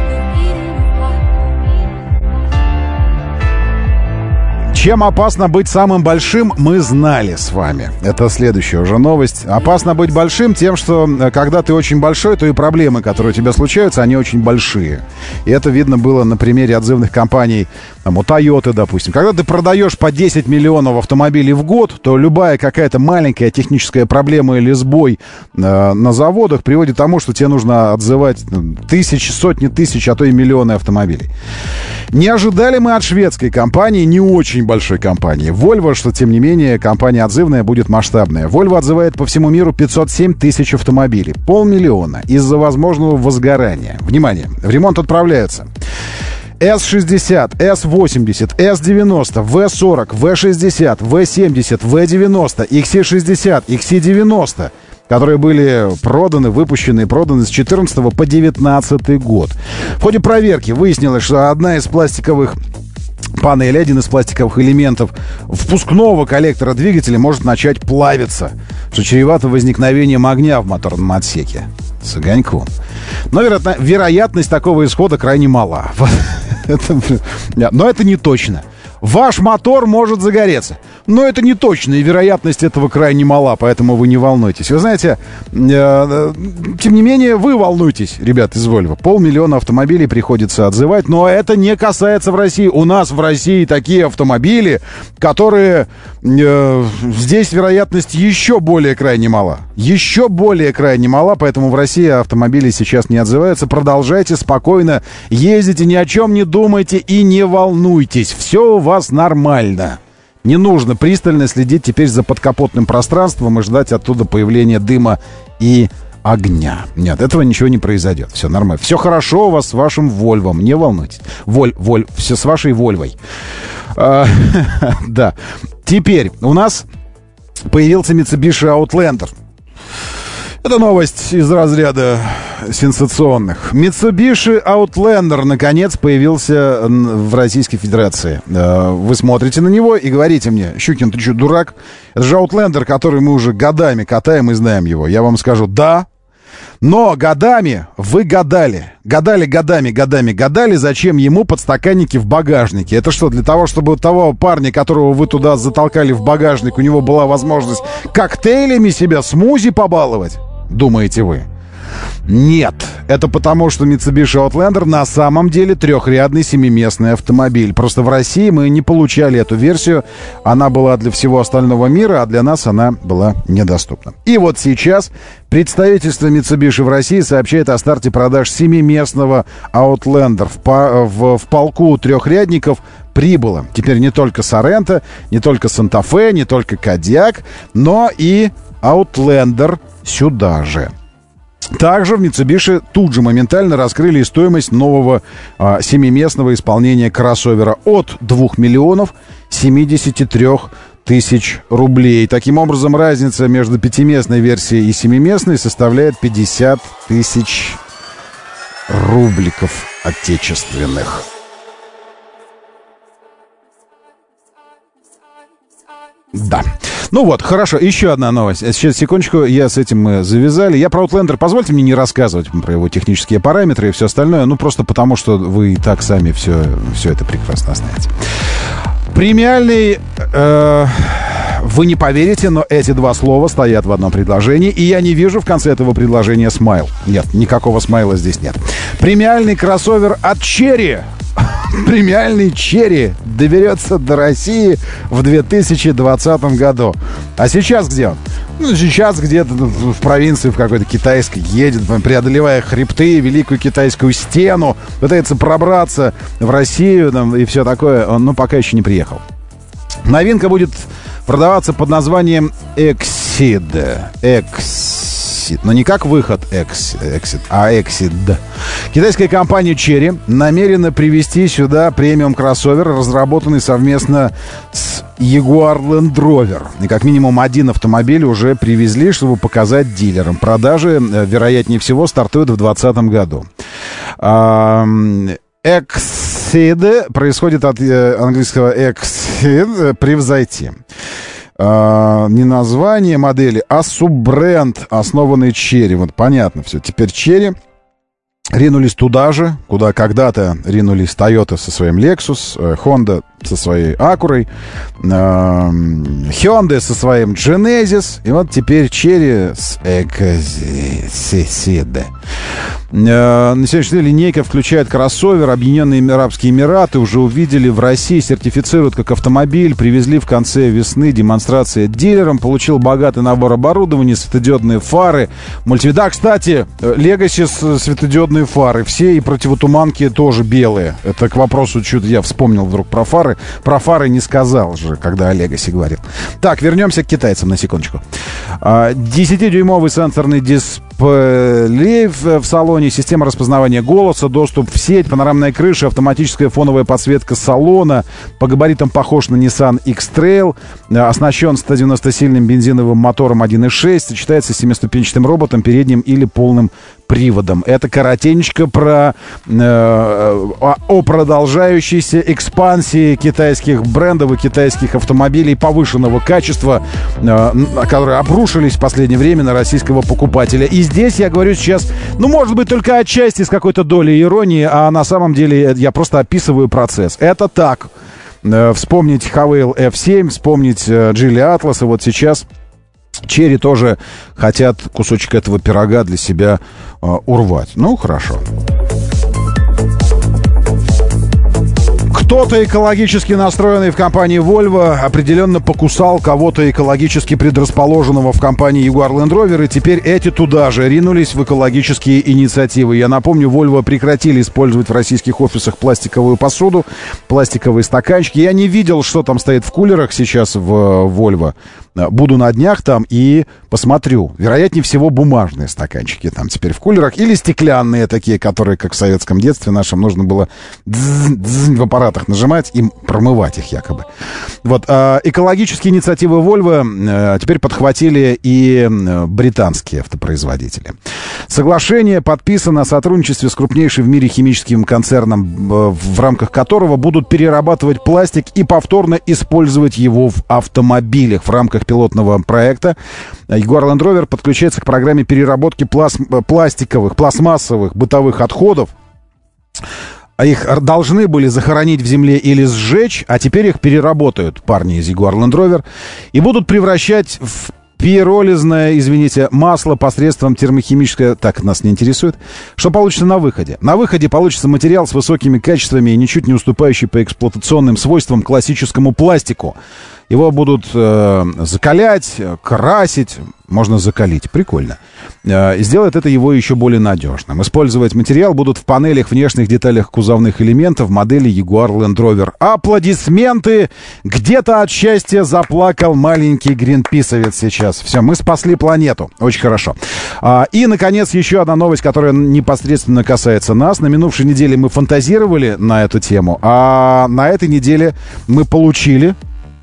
Чем опасно быть самым большим, мы знали с вами. Это следующая уже новость. Опасно быть большим тем, что когда ты очень большой, то и проблемы, которые у тебя случаются, они очень большие. И это видно было на примере отзывных компаний, там, у Toyota, допустим. Когда ты продаешь по 10 миллионов автомобилей в год, то любая какая-то маленькая техническая проблема или сбой на заводах приводит к тому, что тебе нужно отзывать тысячи, сотни тысяч, а то и миллионы автомобилей. Не ожидали мы от шведской компании, не очень большой компании, Volvo, что, тем не менее, компания отзывная будет масштабная. Volvo отзывает по всему миру 507 тысяч автомобилей. 500 000 из-за возможного возгорания. Внимание, в ремонт отправляются S60, S80, S90, V40, V60, V70, V90, XC60, XC90, которые были выпущены и проданы с 2014 по 2019 год. В ходе проверки выяснилось, что одна из пластиковых панелей, один из пластиковых элементов впускного коллектора двигателя может начать плавиться, что чревато возникновением огня в моторном отсеке с огоньком. Но вероятность такого исхода крайне мала. Но это не точно. Ваш мотор может загореться. Но это не точно, и вероятность этого крайне мала, поэтому вы не волнуйтесь. Вы знаете, тем не менее, вы волнуйтесь, ребят из Volvo. 500 000 автомобилей приходится отзывать, но это не касается в России. У нас в России такие автомобили, которые... здесь вероятность еще более крайне мала. Еще более крайне мала, поэтому в России автомобили сейчас не отзываются. Продолжайте спокойно ездите, ни о чем не думайте и не волнуйтесь. Все у вас нормально. Не нужно пристально следить теперь за подкапотным пространством и ждать оттуда появления дыма и огня. Нет, этого ничего не произойдет. Все нормально. Все хорошо у вас с вашим Вольвом. Не волнуйтесь. Все с вашей Вольвой. Да. Теперь у нас появился Mitsubishi Outlander. Это новость из разряда сенсационных. Mitsubishi Outlander наконец появился в Российской Федерации. Вы смотрите на него и говорите мне: Щукин, ты что, дурак? Это же Outlander, который мы уже годами катаем и знаем его. Я вам скажу: да. Но годами вы гадали, зачем ему подстаканники в багажнике. Это что, для того, чтобы у того парня, которого вы туда затолкали в багажник, у него была возможность коктейлями себя, смузи побаловать? Думаете вы? Нет, это потому, что Mitsubishi Outlander на самом деле трехрядный семиместный автомобиль. Просто в России мы не получали эту версию. Она была для всего остального мира, а для нас она была недоступна. И вот сейчас представительство Mitsubishi в России сообщает о старте продаж семиместного Outlander. В полку трехрядников прибыло теперь не только Sorento, не только Santa Fe, не только Kodiaq, но и Outlander сюда же. Также в Mitsubishi тут же моментально раскрыли и стоимость нового семиместного исполнения кроссовера от 2 миллионов 73 тысяч рублей. Таким образом, разница между 5-местной версией и 7-местной составляет 50 тысяч рубликов отечественных. Да. Ну вот, хорошо, еще одна новость. Сейчас, секундочку, с этим мы завязали. Я про Outlander, позвольте мне не рассказывать про его технические параметры и все остальное, ну просто потому, что вы и так сами все это прекрасно знаете. Премиальный... Вы не поверите, но эти два слова стоят в одном предложении, и я не вижу в конце этого предложения смайл. Нет, никакого смайла здесь нет. Премиальный кроссовер от Chery. Премиальный Chery доберется до России в 2020 году. А сейчас где он? Ну, сейчас где-то в провинции, в какой-то китайской едет, преодолевая хребты, Великую Китайскую стену, пытается пробраться в Россию там, и все такое. Он, пока еще не приехал. Новинка будет продаваться под названием Exceed. Но не как выход Exit, а Exceed. Китайская компания Chery намерена привезти сюда премиум-кроссовер, разработанный совместно с Jaguar Land Rover. И как минимум один автомобиль уже привезли, чтобы показать дилерам. Продажи, вероятнее всего, стартуют в 2020 году. Exceed происходит от английского exceed, превзойти. Не название модели, а суббренд, основанный Chery. Вот понятно все. Теперь Chery ринулись туда же, куда когда-то ринулись Toyota со своим Lexus, Honda со своей Acura, Hyundai со своим Genesis, и вот теперь Chery с Exceed. На сегодняшний день линейка включает кроссовер. Объединенные Арабские Эмираты уже увидели в России, сертифицируют как автомобиль. Привезли в конце весны, демонстрация дилерам. Получил богатый набор оборудования, светодиодные фары, мультивида. Кстати, Legacy светодиодные фары. Все и противотуманки тоже белые. Это к вопросу, что-то я вспомнил вдруг про фары. Про фары не сказал же, когда о Legacy говорил. Так, вернемся к китайцам на секундочку. 10-дюймовый сенсорный дисплей в салоне, система распознавания голоса, доступ в сеть, панорамная крыша, автоматическая фоновая подсветка салона, по габаритам похож на Nissan X-Trail, оснащен 190-сильным бензиновым мотором 1.6, сочетается с 7-ступенчатым роботом, передним или полным приводом. Это коротенько о продолжающейся экспансии китайских брендов и китайских автомобилей повышенного качества, которые обрушились в последнее время на российского покупателя. И здесь я говорю сейчас, может быть, только отчасти с какой-то долей иронии, а на самом деле я просто описываю процесс. Это так. Вспомнить Havail F7, вспомнить Geely Atlas, и вот сейчас Chery тоже хотят кусочек этого пирога для себя урвать. Ну, хорошо. Кто-то экологически настроенный в компании Volvo определенно покусал кого-то экологически предрасположенного в компании Jaguar Land Rover, и теперь эти туда же ринулись в экологические инициативы. Я напомню, Volvo прекратили использовать в российских офисах пластиковую посуду, пластиковые стаканчики. Я не видел, что там стоит в кулерах сейчас в Volvo. Буду на днях там и посмотрю. Вероятнее всего, бумажные стаканчики там теперь в кулерах. Или стеклянные такие, которые, как в советском детстве нашем, нужно было в аппаратах нажимать и промывать их якобы. Вот. Экологические инициативы Volvo теперь подхватили и британские автопроизводители. Соглашение подписано о сотрудничестве с крупнейшим в мире химическим концерном, в рамках которого будут перерабатывать пластик и повторно использовать его в автомобилях. В рамках пилотного проекта Jaguar Land Rover подключается к программе переработки пластмассовых бытовых отходов. Их должны были захоронить в земле или сжечь, а теперь их переработают парни из Jaguar Land Rover и будут превращать в пиролизное, масло посредством термохимического... Так, нас не интересует. Что получится на выходе? На выходе получится материал с высокими качествами и ничуть не уступающий по эксплуатационным свойствам классическому пластику. Его будут закалять, красить. Можно закалить. Прикольно. И сделает это его еще более надежным. Использовать материал будут в панелях, внешних деталях кузовных элементов модели Jaguar Land Rover. Аплодисменты! Где-то от счастья заплакал маленький гринписовец сейчас. Все, мы спасли планету. Очень хорошо. И, наконец, еще одна новость, которая непосредственно касается нас. На минувшей неделе мы фантазировали на эту тему, а на этой неделе мы получили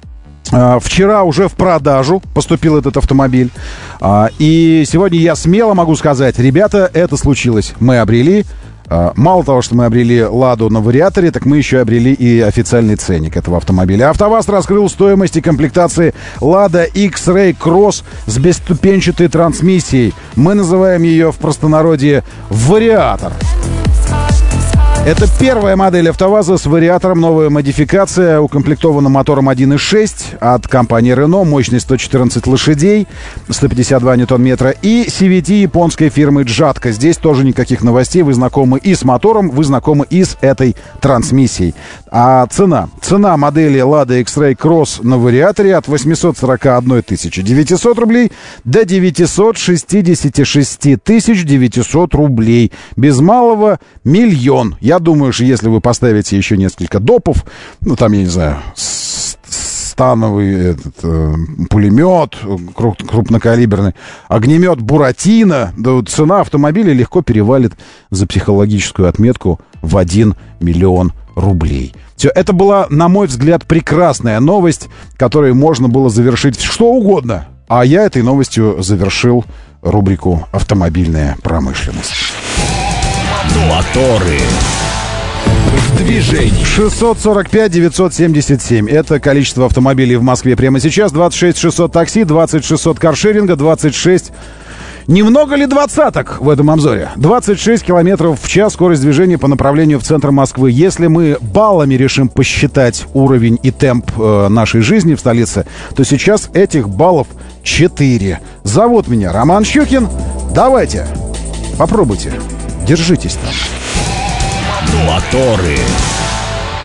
Вчера уже в продажу поступил этот автомобиль. И сегодня я смело могу сказать, ребята, это случилось. Мы обрели... Мало того, что мы обрели «Ладу» на вариаторе, так мы еще обрели и официальный ценник этого автомобиля. АвтоВАЗ раскрыл стоимость и комплектации «Лада X-Ray Cross» с бесступенчатой трансмиссией. Мы называем ее в простонародье «Вариатор». Это первая модель АвтоВАЗа с вариатором, новая модификация, укомплектована мотором 1.6 от компании Renault, мощность 114 лошадей, 152 ньютон-метра, и CVT японской фирмы Джатка. Здесь тоже никаких новостей, вы знакомы и с мотором, вы знакомы и с этой трансмиссией. А цена? Цена модели Lada X-Ray Cross на вариаторе от 841 900 рублей до 966 900 рублей. Без малого миллион. Я думаю, что если вы поставите еще несколько допов, ну, там, я не знаю, становый пулемет, крупнокалиберный, огнемет Буратино, да, цена автомобиля легко перевалит за психологическую отметку в 1 миллион рублей. Все, это была, на мой взгляд, прекрасная новость, которой можно было завершить что угодно. А я этой новостью завершил рубрику «Автомобильная промышленность». Моторы. В движении. 645-977. Это количество автомобилей в Москве прямо сейчас. 26 600 такси, 20 600 каршеринга, 26... Немного ли двадцаток в этом обзоре? 26 километров в час скорость движения по направлению в центр Москвы. Если мы баллами решим посчитать уровень и темп нашей жизни в столице, то сейчас этих баллов 4. Зовут меня Роман Щукин. Давайте, попробуйте. Держитесь там. Моторы.